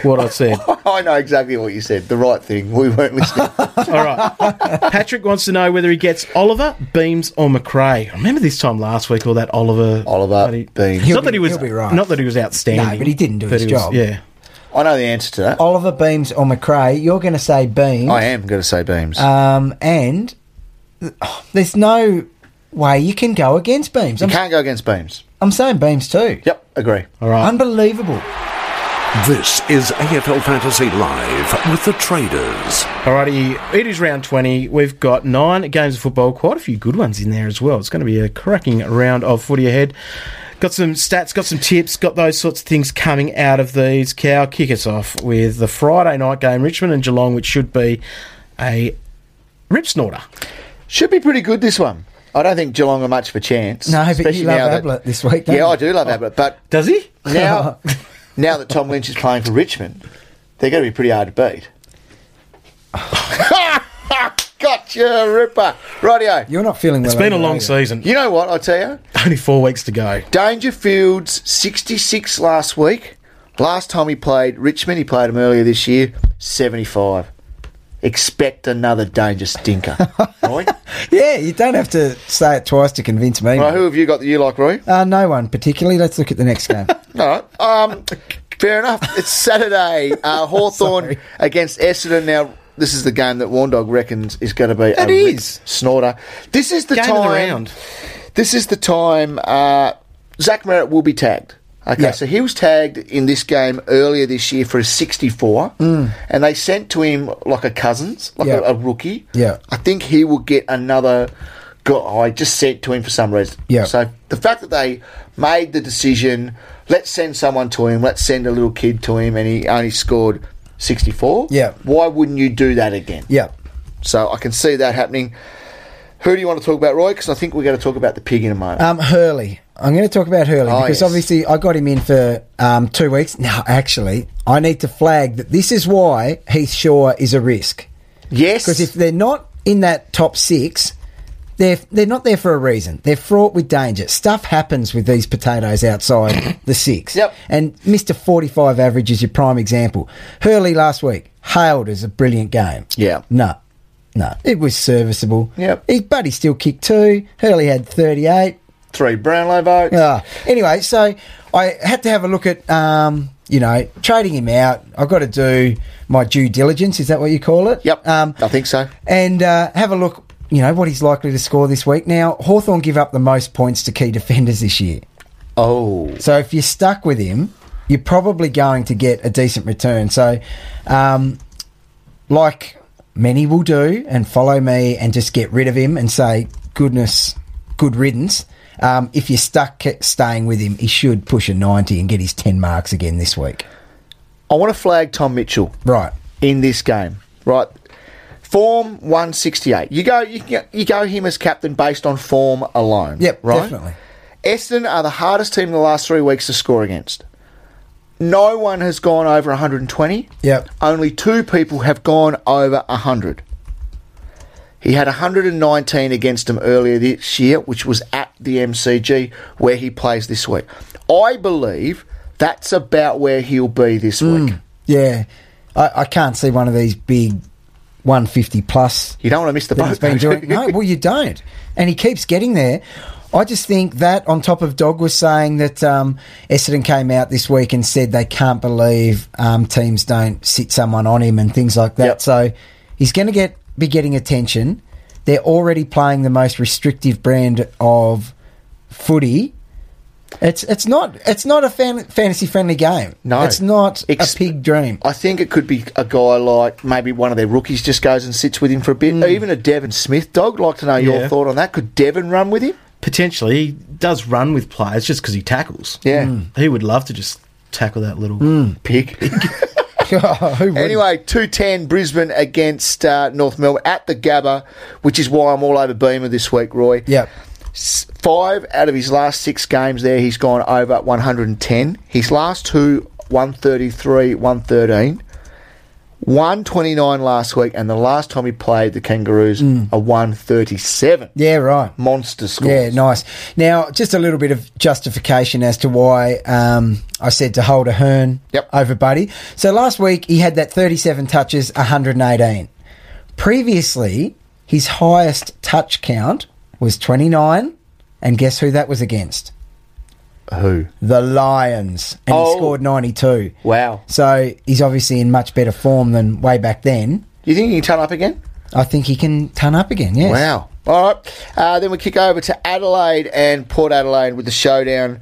what I said. I know exactly what you said. The right thing. We weren't listening. All right. Patrick wants to know whether he gets Oliver, Beams, or McRae. I remember this time last week, all that Oliver. Oliver, bloody- Beams. He'll Not that be- he was. he'll be right. Not that he was outstanding. No, but he didn't do but his he was- job. Yeah. I know the answer to that. Oliver, Beams, or McRae. You're going to say Beams. I am going to say Beams. Um, and oh, there's no way you can go against Beams. you I'm, can't go against Beams. I'm saying Beams too. Yep, agree. All right. Unbelievable. This is A F L Fantasy Live with the Traders. Alrighty, it is round twenty. We've got nine games of football, quite a few good ones in there as well. It's going to be a cracking round of footy ahead. Got some stats, got some tips, got those sorts of things coming out of these. Cal, kick us off with the Friday night game, Richmond and Geelong, which should be a rip snorter. Should be pretty good, this one. I don't think Geelong are much of a chance. No, but especially you love now that- Ablett this week, don't Yeah, you? I do love Ablett. But Does he? now, now that Tom Lynch is playing for Richmond, they're going to be pretty hard to beat. Gotcha, Ripper. Rightio. You're not feeling well. It's been a either, long are you? season. You know what, I'll tell you? Only four weeks to go. Dangerfield's sixty-six last week. Last time he played Richmond, he played him earlier this year, seventy-five. Expect another danger stinker. Roy? Yeah, you don't have to say it twice to convince me. Right, who have you got that you like, Roy? Uh, no one particularly. Let's look at the next game. All right. Um, fair enough. It's Saturday. Uh, Hawthorn Sorry. against Essendon. Now, this is the game that Warndog reckons is going to be It a is. rip snorter. This is the Game time. of the round. This is the time. Uh, Zach Merritt will be tagged. Okay, Yeah. so he was tagged in this game earlier this year for a sixty-four, and they sent to him like a Cousins, like Yeah. a, a rookie. Yeah. I think he will get another guy just sent to him for some reason. Yeah. So the fact that they made the decision, let's send someone to him, let's send a little kid to him, and he only scored sixty-four. Yeah. Why wouldn't you do that again? Yeah. So I can see that happening. Who do you want to talk about, Roy? Because I think we're going to talk about the pig in a moment. Um, Hurley. I'm going to talk about Hurley Oh, because yes. obviously I got him in for um, two weeks. Now, actually, I need to flag that this is why Heath Shaw is a risk. yes. Because if they're not in that top six, they're they're not there for a reason. They're fraught with danger. Stuff happens with these potatoes outside the six. Yep. And Mister forty-five average is your prime example. Hurley last week hailed as a brilliant game. Yeah. No. No. It was serviceable. Yep. His buddy still kicked two. Hurley had thirty-eight. Three Brownlow votes. Ah, anyway, so I had to have a look at, um, you know, trading him out. I've got to do my due diligence. Is that what you call it? Yep. Um, I think so. and uh, have a look, you know, what he's likely to score this week. Now, Hawthorn give up the most points to key defenders this year. Oh. So if you're stuck with him, you're probably going to get a decent return. So, um, like many will do, and follow me and just get rid of him and say, goodness, good riddance. Um, if you're stuck staying with him, he should push a ninety and get his ten marks again this week. I want to flag Tom Mitchell Right. in this game. Right. Form one sixty-eight. You go you, go- you go him as captain based on form alone. Yep, right? definitely. Essendon are the hardest team in the last three weeks to score against. No one has gone over one hundred twenty. Yep. Only two people have gone over one hundred. He had one hundred nineteen against them earlier this year, which was at the M C G, where he plays this week. I believe that's about where he'll be this week. Yeah. I, I can't see one of these big one fifty plus You don't want to miss the that boat. he's been though, doing. do you? No, well, you don't. And he keeps getting there. I just think that on top of Dog was saying that um, Essendon came out this week and said they can't believe um, teams don't sit someone on him and things like that. Yep. So he's going to get be getting attention. They're already playing the most restrictive brand of footy. It's it's not it's not a fan, fantasy friendly game. No. It's not Ex- a pig dream. I think it could be a guy like maybe one of their rookies just goes and sits with him for a bit. Even a Devon Smith dog. Like to know your Yeah. thought on that. Could Devon run with him? Potentially, he does run with players just because he tackles. Yeah. He would love to just tackle that little. Pig. Who wouldn't? Anyway, two ten Brisbane against uh, North Melbourne at the Gabba, which is why I'm all over Beamer this week, Roy. Yep. S- Five out of his last six games there, he's gone over one hundred ten. His last two, one thirty-three, one thirteen. one twenty-nine last week, and the last time he played the Kangaroos, a one thirty-seven. Yeah, right. Monster scores. Yeah, nice. Now, just a little bit of justification as to why um, I said to hold a Hearn Yep. over Buddy. So last week he had that thirty-seven touches, one hundred eighteen. Previously, his highest touch count was twenty-nine, and guess who that was against? Who? The Lions, and Oh. he scored ninety-two. Wow. So he's obviously in much better form than way back then. Do you think he can turn up again? I think he can turn up again, yes. Wow. All right. Uh, then we kick over to Adelaide and Port Adelaide with the showdown.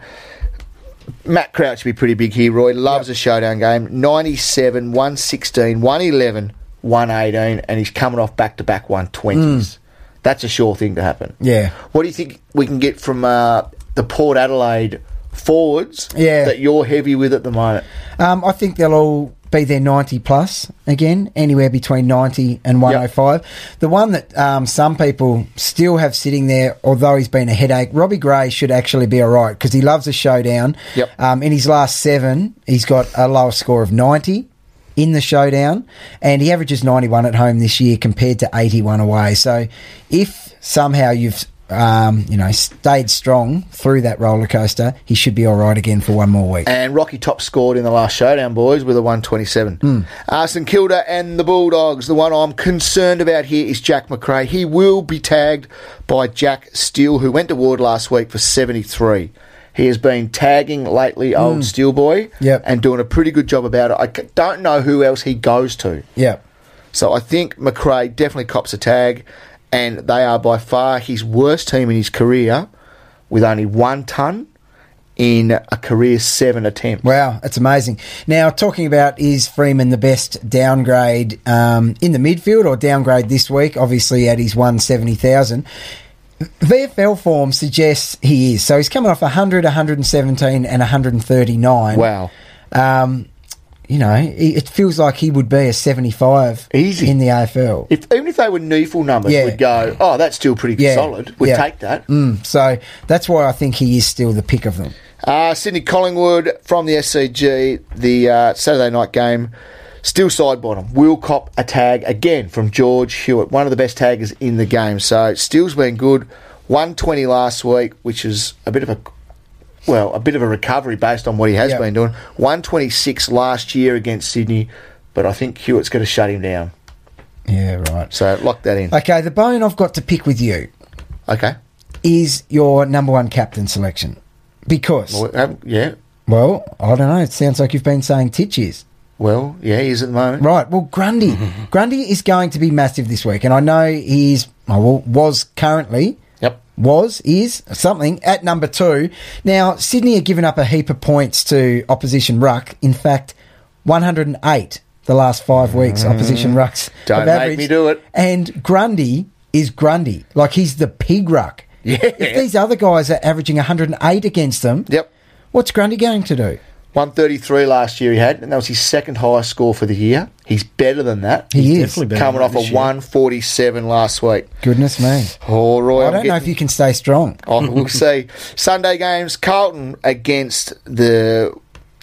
Matt Crouch should be pretty big here, Roy. Loves a showdown game. ninety-seven, one sixteen, one eleven, one eighteen, and he's coming off back-to-back one twenties. That's a sure thing to happen. Yeah. What do you think we can get from uh, the Port Adelaide forwards Yeah. that you're heavy with at the moment? Um, I think they'll all be there ninety plus again, anywhere between ninety and one oh five. The one that um, some people still have sitting there, although he's been a headache, Robbie Gray should actually be all right because he loves a showdown. Yep. Um, in his last seven, he's got a lower score of ninety in the showdown, and he averages ninety-one at home this year compared to eighty-one away. So if somehow you've Um, you know, stayed strong through that roller coaster, he should be all right again for one more week. And Rocky Top scored in the last showdown, boys, with a one twenty-seven. Mm. Uh, St Kilda and the Bulldogs. The one I'm concerned about here is Jack McRae. He will be tagged by Jack Steele, who went to Ward last week for seventy-three. He has been tagging lately, old Mm. Steele boy, Yep. and doing a pretty good job about it. I c- don't know who else he goes to. Yeah. So I think McRae definitely cops a tag, and they are by far his worst team in his career, with only one ton in a career seven attempt. Wow, that's amazing. Now, talking about is Freeman the best downgrade um, in the midfield or downgrade this week, obviously at his one seventy thousand. V F L form suggests he is. So he's coming off one hundred, one hundred seventeen and one hundred thirty-nine. Wow. Um, you know, he- it feels like he would be a seventy-five Easy. in the A F L. If, even if they were Neefle numbers, Yeah. we'd go, oh, that's still pretty Yeah. solid. We'd Yeah. take that. Mm, so that's why I think he is still the pick of them. Uh, Sydney Collingwood from the S C G, the uh, Saturday night game, still side bottom. Will cop a tag again from George Hewitt, one of the best taggers in the game. So still's been good. one twenty last week, which is a bit of a, well, a bit of a recovery based on what he has Yep. been doing. one twenty-six last year against Sydney, but I think Hewitt's going to shut him down. Yeah, right. So lock that in. Okay, the bone I've got to pick with you Okay. is your number one captain selection. Because, Well, um, yeah. well, I don't know, it sounds like you've been saying Titch is. Well, yeah, he is at the moment. Right, well, Grundy. Grundy is going to be massive this week, and I know he's, well, was currently, Yep. was, is, something, at number two. Now, Sydney are giving up a heap of points to opposition ruck. In fact, one hundred eight the last five weeks, opposition rucks Don't have make averaged. me do it. And Grundy is Grundy. Like, he's the pig ruck. Yeah. If these other guys are averaging one hundred eight against them, Yep. what's Grundy going to do? one thirty-three last year he had, and that was his second highest score for the year. He's better than that. He He's is. definitely better Coming than off that a this year. one forty-seven last week. Goodness me. Oh, Roy, I I'm don't know if getting- you can stay strong. Oh, we'll see. Sunday games, Carlton against the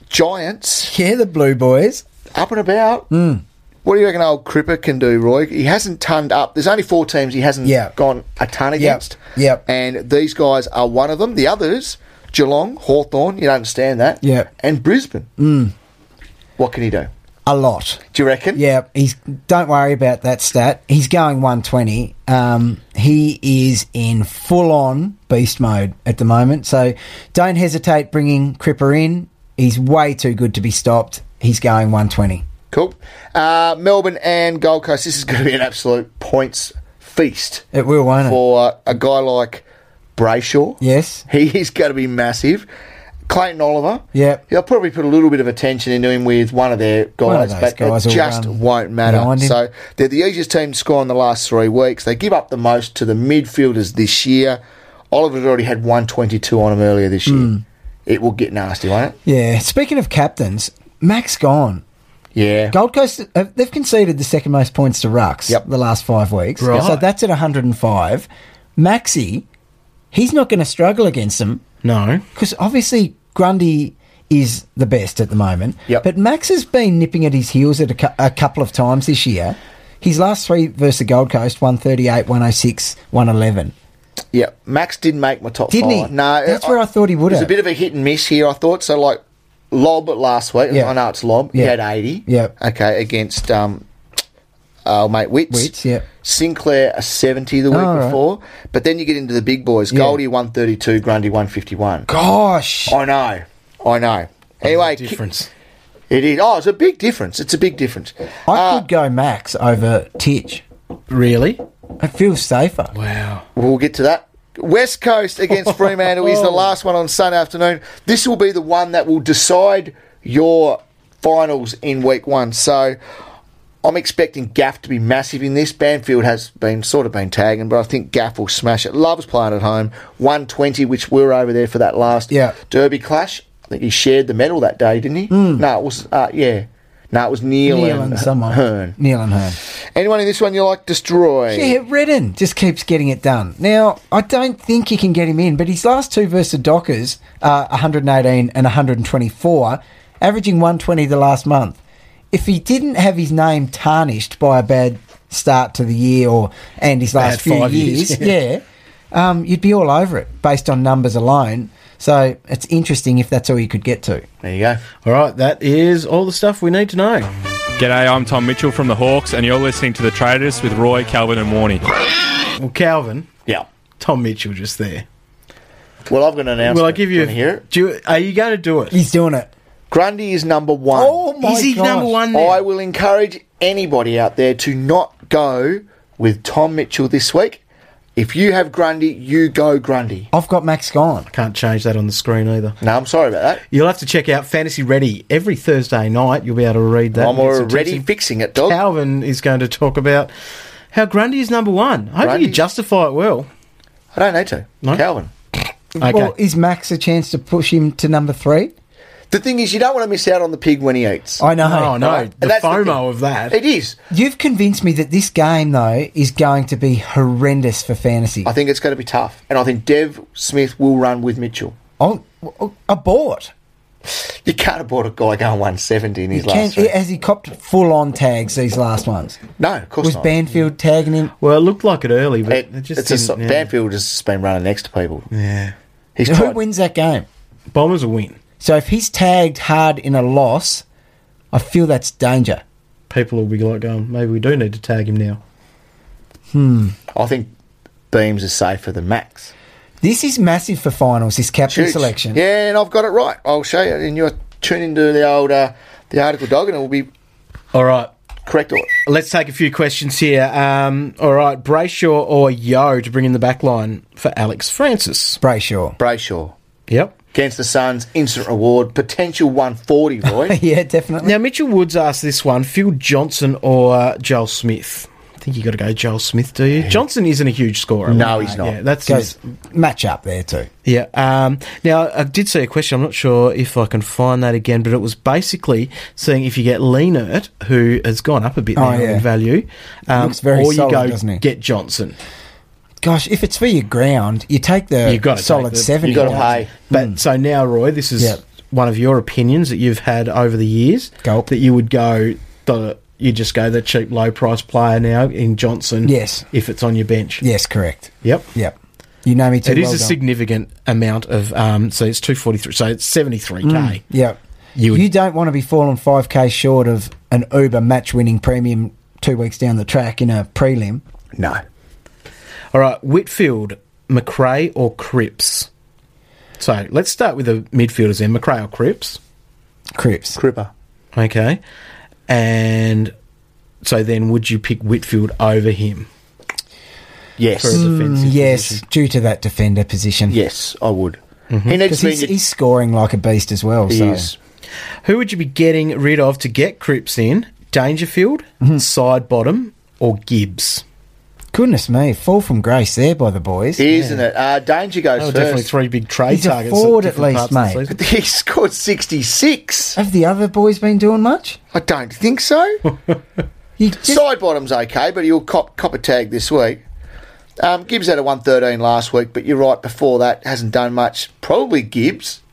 Giants. Yeah, the Blue Boys. Up and about. Mm. What do you reckon old Cripper can do, Roy? He hasn't tonned up. There's only four teams he hasn't Yeah. gone a ton against. Yep. And these guys are one of them. The others, Geelong, Hawthorn, you don't understand that. Yep. And Brisbane. Mm. What can he do? A lot. Do you reckon? Yeah, he's. Don't worry about that stat. He's going one twenty. Um, he is in full-on beast mode at the moment. So don't hesitate bringing Cripper in. He's way too good to be stopped. He's going one twenty. Cool. Uh, Melbourne and Gold Coast. This is going to be an absolute points feast It will, won't it? for a guy like Brayshaw. Yes. He is going to be massive. Clayton Oliver. Yep. They'll probably put a little bit of attention into him with one of their guys, One of those but guys it will just run won't matter. behind him. So they're the easiest team to score in the last three weeks. They give up the most to the midfielders this year. Oliver's already had one twenty-two on him earlier this year. Mm. It will get nasty, won't it? Yeah. Speaking of captains, Mac's gone. Yeah. Gold Coast, uh, they've conceded the second most points to rucks Yep. the last five weeks. Right. So that's at one hundred five. Maxi, he's not going to struggle against them No. because obviously Grundy is the best at the moment. Yep. But Max has been nipping at his heels at a, cou- a couple of times this year. His last three versus the Gold Coast, one thirty-eight, one oh six, one eleven. Yeah, Max didn't make my top Didn't five. he? No, That's where I thought he would It was have. a bit of a hit and miss here, I thought. So, like, Lob last week. Yeah. I know it's Lob. He Yeah. had eighty. Yeah. Okay, against um, uh, mate Wits. Wits, yeah. Sinclair a seventy the week Oh, right. before. But then you get into the big boys. Yeah. Goldie one thirty-two, Grundy one fifty-one. Gosh. I know. I know. Anyway, ki- Difference. it is. Oh, it's a big difference. It's a big difference. I Uh, could go Max over Titch. Really? It feels safer. Wow. We'll get to that. West Coast against Fremantle is the last one on Sunday afternoon. This will be the one that will decide your finals in week one. So I'm expecting Gaff to be massive in this. Banfield has been sort of been tagging, but I think Gaff will smash it. Love's playing at home. one twenty, which we were over there for that last Yeah. Derby clash. I think he shared the medal that day, didn't he? No, it was, uh, yeah. No, it was Neil, Neil and, and someone. Hearn. Neil and Hearn. Anyone in this one you like destroy? Yeah, Redden just keeps getting it done. Now, I don't think he can get him in, but his last two versus the Dockers are one eighteen and one twenty-four, averaging one twenty the last month. If he didn't have his name tarnished by a bad start to the year or and his last Bad few five years, years, yeah, um, you'd be all over it based on numbers alone. So it's interesting if that's all you could get to. There you go. All right, that is all the stuff we need to know. G'day, I'm Tom Mitchell from the Hawks, and you're listening to The Traders with Roy, Calvin and Warnie. Well, Calvin, Yeah. Tom Mitchell just there. Well, I've got an announcement. Will I give you? Do you wanna hear it? Do you, are you going to do it? He's doing it. Grundy is number one. Oh my Is he gosh. number one now? I will encourage anybody out there to not go with Tom Mitchell this week. If you have Grundy, you go Grundy. I've got Max gone. Can't change that on the screen either. No, I'm sorry about that. You'll have to check out Fantasy Ready every Thursday night. You'll be able to read that. I'm and get some already tips. fixing it, dog. Calvin is going to talk about how Grundy is number one. I hope Grundy- you justify it well. I don't need to. No? Calvin. Okay. Well, is Max a chance to push him to number three? The thing is, you don't want to miss out on the pig when he eats. I know. oh, no. Right? The And that's the FOMO thing. of that. It is. You've convinced me that this game, though, is going to be horrendous for fantasy. I think it's going to be tough. And I think Dev Smith will run with Mitchell. I'll, abort. You can't abort a guy going one seventy in his You can't, last three. has he copped full-on tags, these last ones? No, of course Was not. Banfield tagging him? Well, it looked like it early, but It- it, just it's a, so- didn't, yeah. Banfield has just been running next to people. Yeah. He's Who tried- wins that game? Bombers will win. So if he's tagged hard in a loss, I feel that's danger. People will be like going, maybe we do need to tag him now. I think Beams is safer than Max. This is massive for finals, this captain Huge. selection. Yeah, and I've got it right. I'll show you. And you're tuned into the old uh, the article, dog, and it will be All right. correct. Or- Let's take a few questions here. Um, all right, Brayshaw or Yo to bring in the back line for Alex Francis? Brayshaw. Brayshaw Yep. against the Suns, instant reward, potential one forty, Roy. Yeah, definitely. Now, Mitchell Woods asked this one, Phil Johnson or uh, Joel Smith? I think you got to go Joel Smith, do you? Johnson isn't a huge scorer. No, he's not. Yeah, that's Goes his, match up there too. yeah. Um, now, I did see a question. I'm not sure if I can find that again, but it was basically saying if you get Leonard, who has gone up a bit Oh, now yeah. in value, um, Looks very or you solid, go doesn't he? get Johnson. Gosh, if it's for your ground, you take the You've gotta solid take the- seventy. You got to don't pay. But so now, Roy, this is Yep. one of your opinions that you've had over the years. Gulp. That you would go the you just go the cheap low price player now in Johnson. Yes. if it's on your bench. Yes, correct. Yep. Yep. You know me too It is well, a Dom. significant amount of um. So it's two forty three. So it's seventy three k. Yep. You You, would- don't want to be falling five k short of an Uber match-winning premium two weeks down the track in a prelim. No. All right, Whitfield, McRae or Cripps. So let's start with the midfielders then. McRae or Cripps. Cripps. Cripper. Okay, and so then would you pick Whitfield over him? Yes. For a defensive Mm, yes, position? due to that defender position. Yes, I would. Mm-hmm. He needs Because to be. he's, in your- he's scoring like a beast as well. he so is. Who would you be getting rid of to get Cripps in? Dangerfield, Mm-hmm. side bottom, or Gibbs? goodness me, fall from grace there by the boys. Isn't it? Uh, Danger goes Oh, first. definitely three big trade He's a targets. forward at different least, parts of the mate. season. He scored sixty-six. Have the other boys been doing much? I don't think so. You just, Side bottom's okay, but he'll cop, cop a tag this week. Um, Gibbs had a one thirteen last week, but you're right, before that, hasn't done much. Probably Gibbs.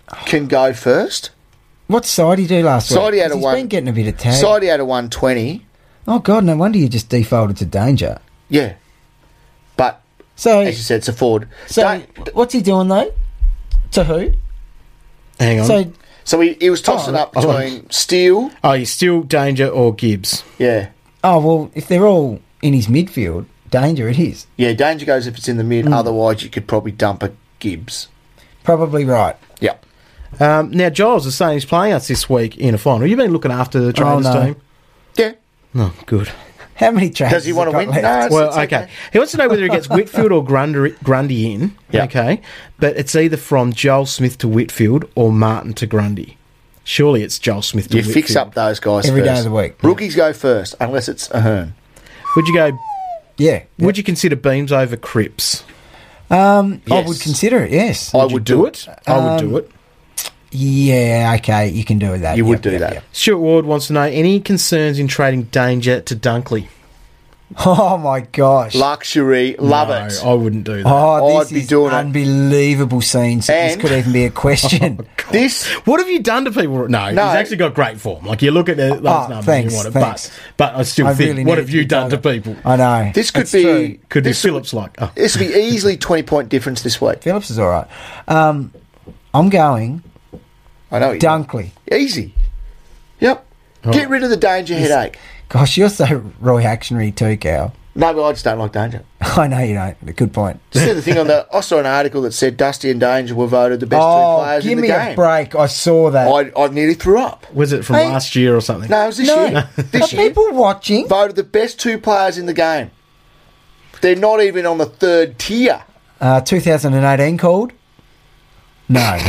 can go first. What side did he do last week? Side he had 'Cause a he's one- been getting a bit of tag. Side he had a one twenty. Oh, God, no wonder you just defaulted to Danger. Yeah. But, So, as you said, it's a forward. so Da- what's he doing, though? To who? Hang on. So, so he, he was tossing Oh, up between Steele. oh, you still Danger or Gibbs? Yeah. oh, well, if they're all in his midfield, Danger it is. Yeah, Danger goes if it's in the mid. Hmm. Otherwise, you could probably dump a Gibbs. Probably right. Yep. Um, now, Giles is saying he's playing us this week in a final. You've been looking after the Traders no. team? Yeah. Oh, good. How many trades Does he want to win? No, it's- Well, it's okay. He wants to know whether he gets Whitfield or Grundy, Grundy in. Yeah. Okay. But it's either from Joel Smith to Whitfield or Martin to Grundy. Surely it's Joel Smith to You Whitfield. fix up those guys Every day first. of the week. Rookies go first, unless it's Ahern. Would you go... Yeah. Would you consider Beams over Cripps? Um, I Yes. would consider it, yes. I Would you would do do it? I would do it. Yeah, okay, you can do that. You Yep, would do yep, that. yep. Stuart Ward wants to know, any concerns in trading Danger to Dunkley? Oh, my gosh. Luxury. Love No, it. I wouldn't do that. Oh, I'd this be is doing it. unbelievable scenes. This And- could even be a question. This... What have you done to people? No, No. he's actually got great form. Like, you look at the, those Oh, numbers, thanks, you want it. thanks. But, but I still I think, really what needed have you to done to tell them. people? I know. This could That's be... true. Could be this Phillips like... Oh. This would be easily twenty-point difference this week. Phillips is all right. Um, I'm going I know. you- Dunkley. Easy. Yep. Get rid of the Danger headache. Gosh, you're so Roy Actionary too, Cal. No, but I just don't like Danger. I know you don't. Good point. Just see the thing on the... I saw an article that said Dusty and Danger were voted the best two Oh, players give in the me game. a break. I saw that. I, I nearly threw up. Was it from Hey. last year or something? No, it was this no. year. Are This year. people watching? Voted the best two players in the game. They're not even on the third tier. Uh, two thousand eighteen called? No.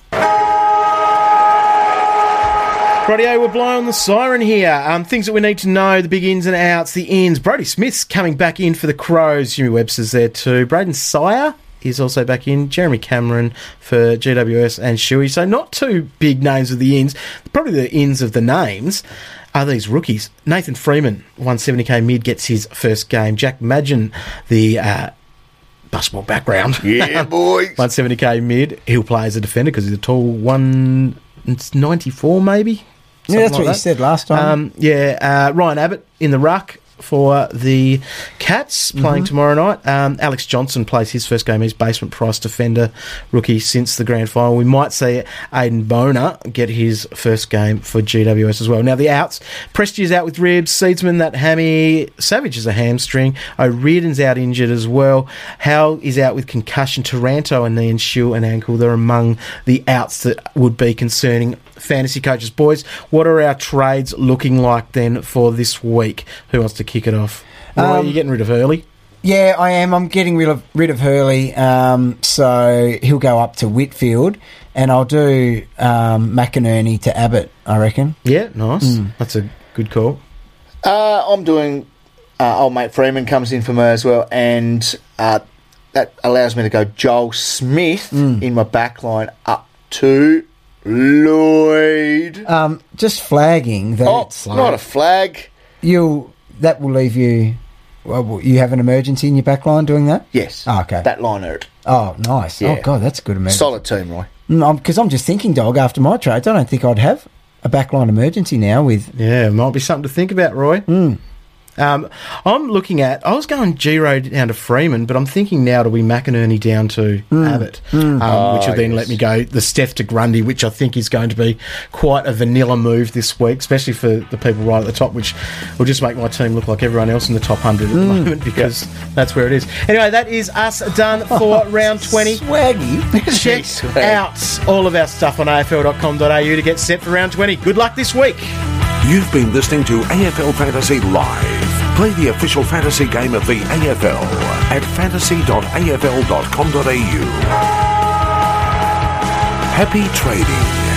Rightio, we're blowing the siren here. Um, things that we need to know, the big ins and outs, the ins. Brody Smith's coming back in for the Crows. Jimmy Webster's there too. Braden Sire is also back in. Jeremy Cameron for G W S and Shuey. So not two big names of the ins. Probably the ins of the names are these rookies. Nathan Freeman, one seventy k mid, gets his first game. Jack Madgen, the... Uh, basketball background. Yeah, boys. one seventy k mid. He'll play as a defender because he's a tall one ninety-four maybe. Yeah, that's Something what like you said last time. Um, yeah, uh, Ryan Abbott in the ruck for the Cats playing Mm-hmm. tomorrow night. Um, Alex Johnson plays his first game. He's basement price defender rookie since the grand final. We might see Aidan Boner get his first game for G W S as well. Now the outs: Presti is out with ribs. Seedsman, that hammy. Savage is a hamstring. O'Riordan's out injured as well. Howe is out with concussion. Taranto, a knee and shoe and ankle. They're among the outs that would be concerning fantasy coaches. Boys, what are our trades looking like then for this week? Who wants to kick it off? Roy, Um, are you getting rid of Hurley? Yeah, I am. I'm getting rid of rid of Hurley, um, so he'll go up to Whitfield, and I'll do um, McInerney to Abbott, I reckon. Yeah, nice. Hmm. That's a good call. Uh, I'm doing... Uh, old mate Freeman comes in for me as well, and uh, that allows me to go Joel Smith Hmm. in my back line up to Lloyd. Um, just flagging that oh, it's not a flag. you that will leave you. Well, you have an emergency in your back line doing that? Yes. Oh, okay. That line hurt. Oh, nice. Yeah. Oh, God, that's a good emergency. Solid team, Roy. Because I'm just thinking, dog, after my trades, I don't think I'd have a backline emergency now with... Yeah, might be something to think about, Roy. Mm. Um, I'm looking at... I was going Giro down to Freeman, but I'm thinking now to be McInerney down to Abbott, um, Oh, which will then yes. let me go the Steph to Grundy, which I think is going to be quite a vanilla move this week, especially for the people right at the top, which will just make my team look like everyone else in the top one hundred at the moment, because that's where it is. Anyway, that is us done for round twenty. Swaggy. Check Swag. out all of our stuff on A F L dot com dot A U to get set for round twenty. Good luck this week. You've been listening to A F L Fantasy Live. Play the official fantasy game of the A F L at fantasy dot A F L dot com dot A U. Happy trading.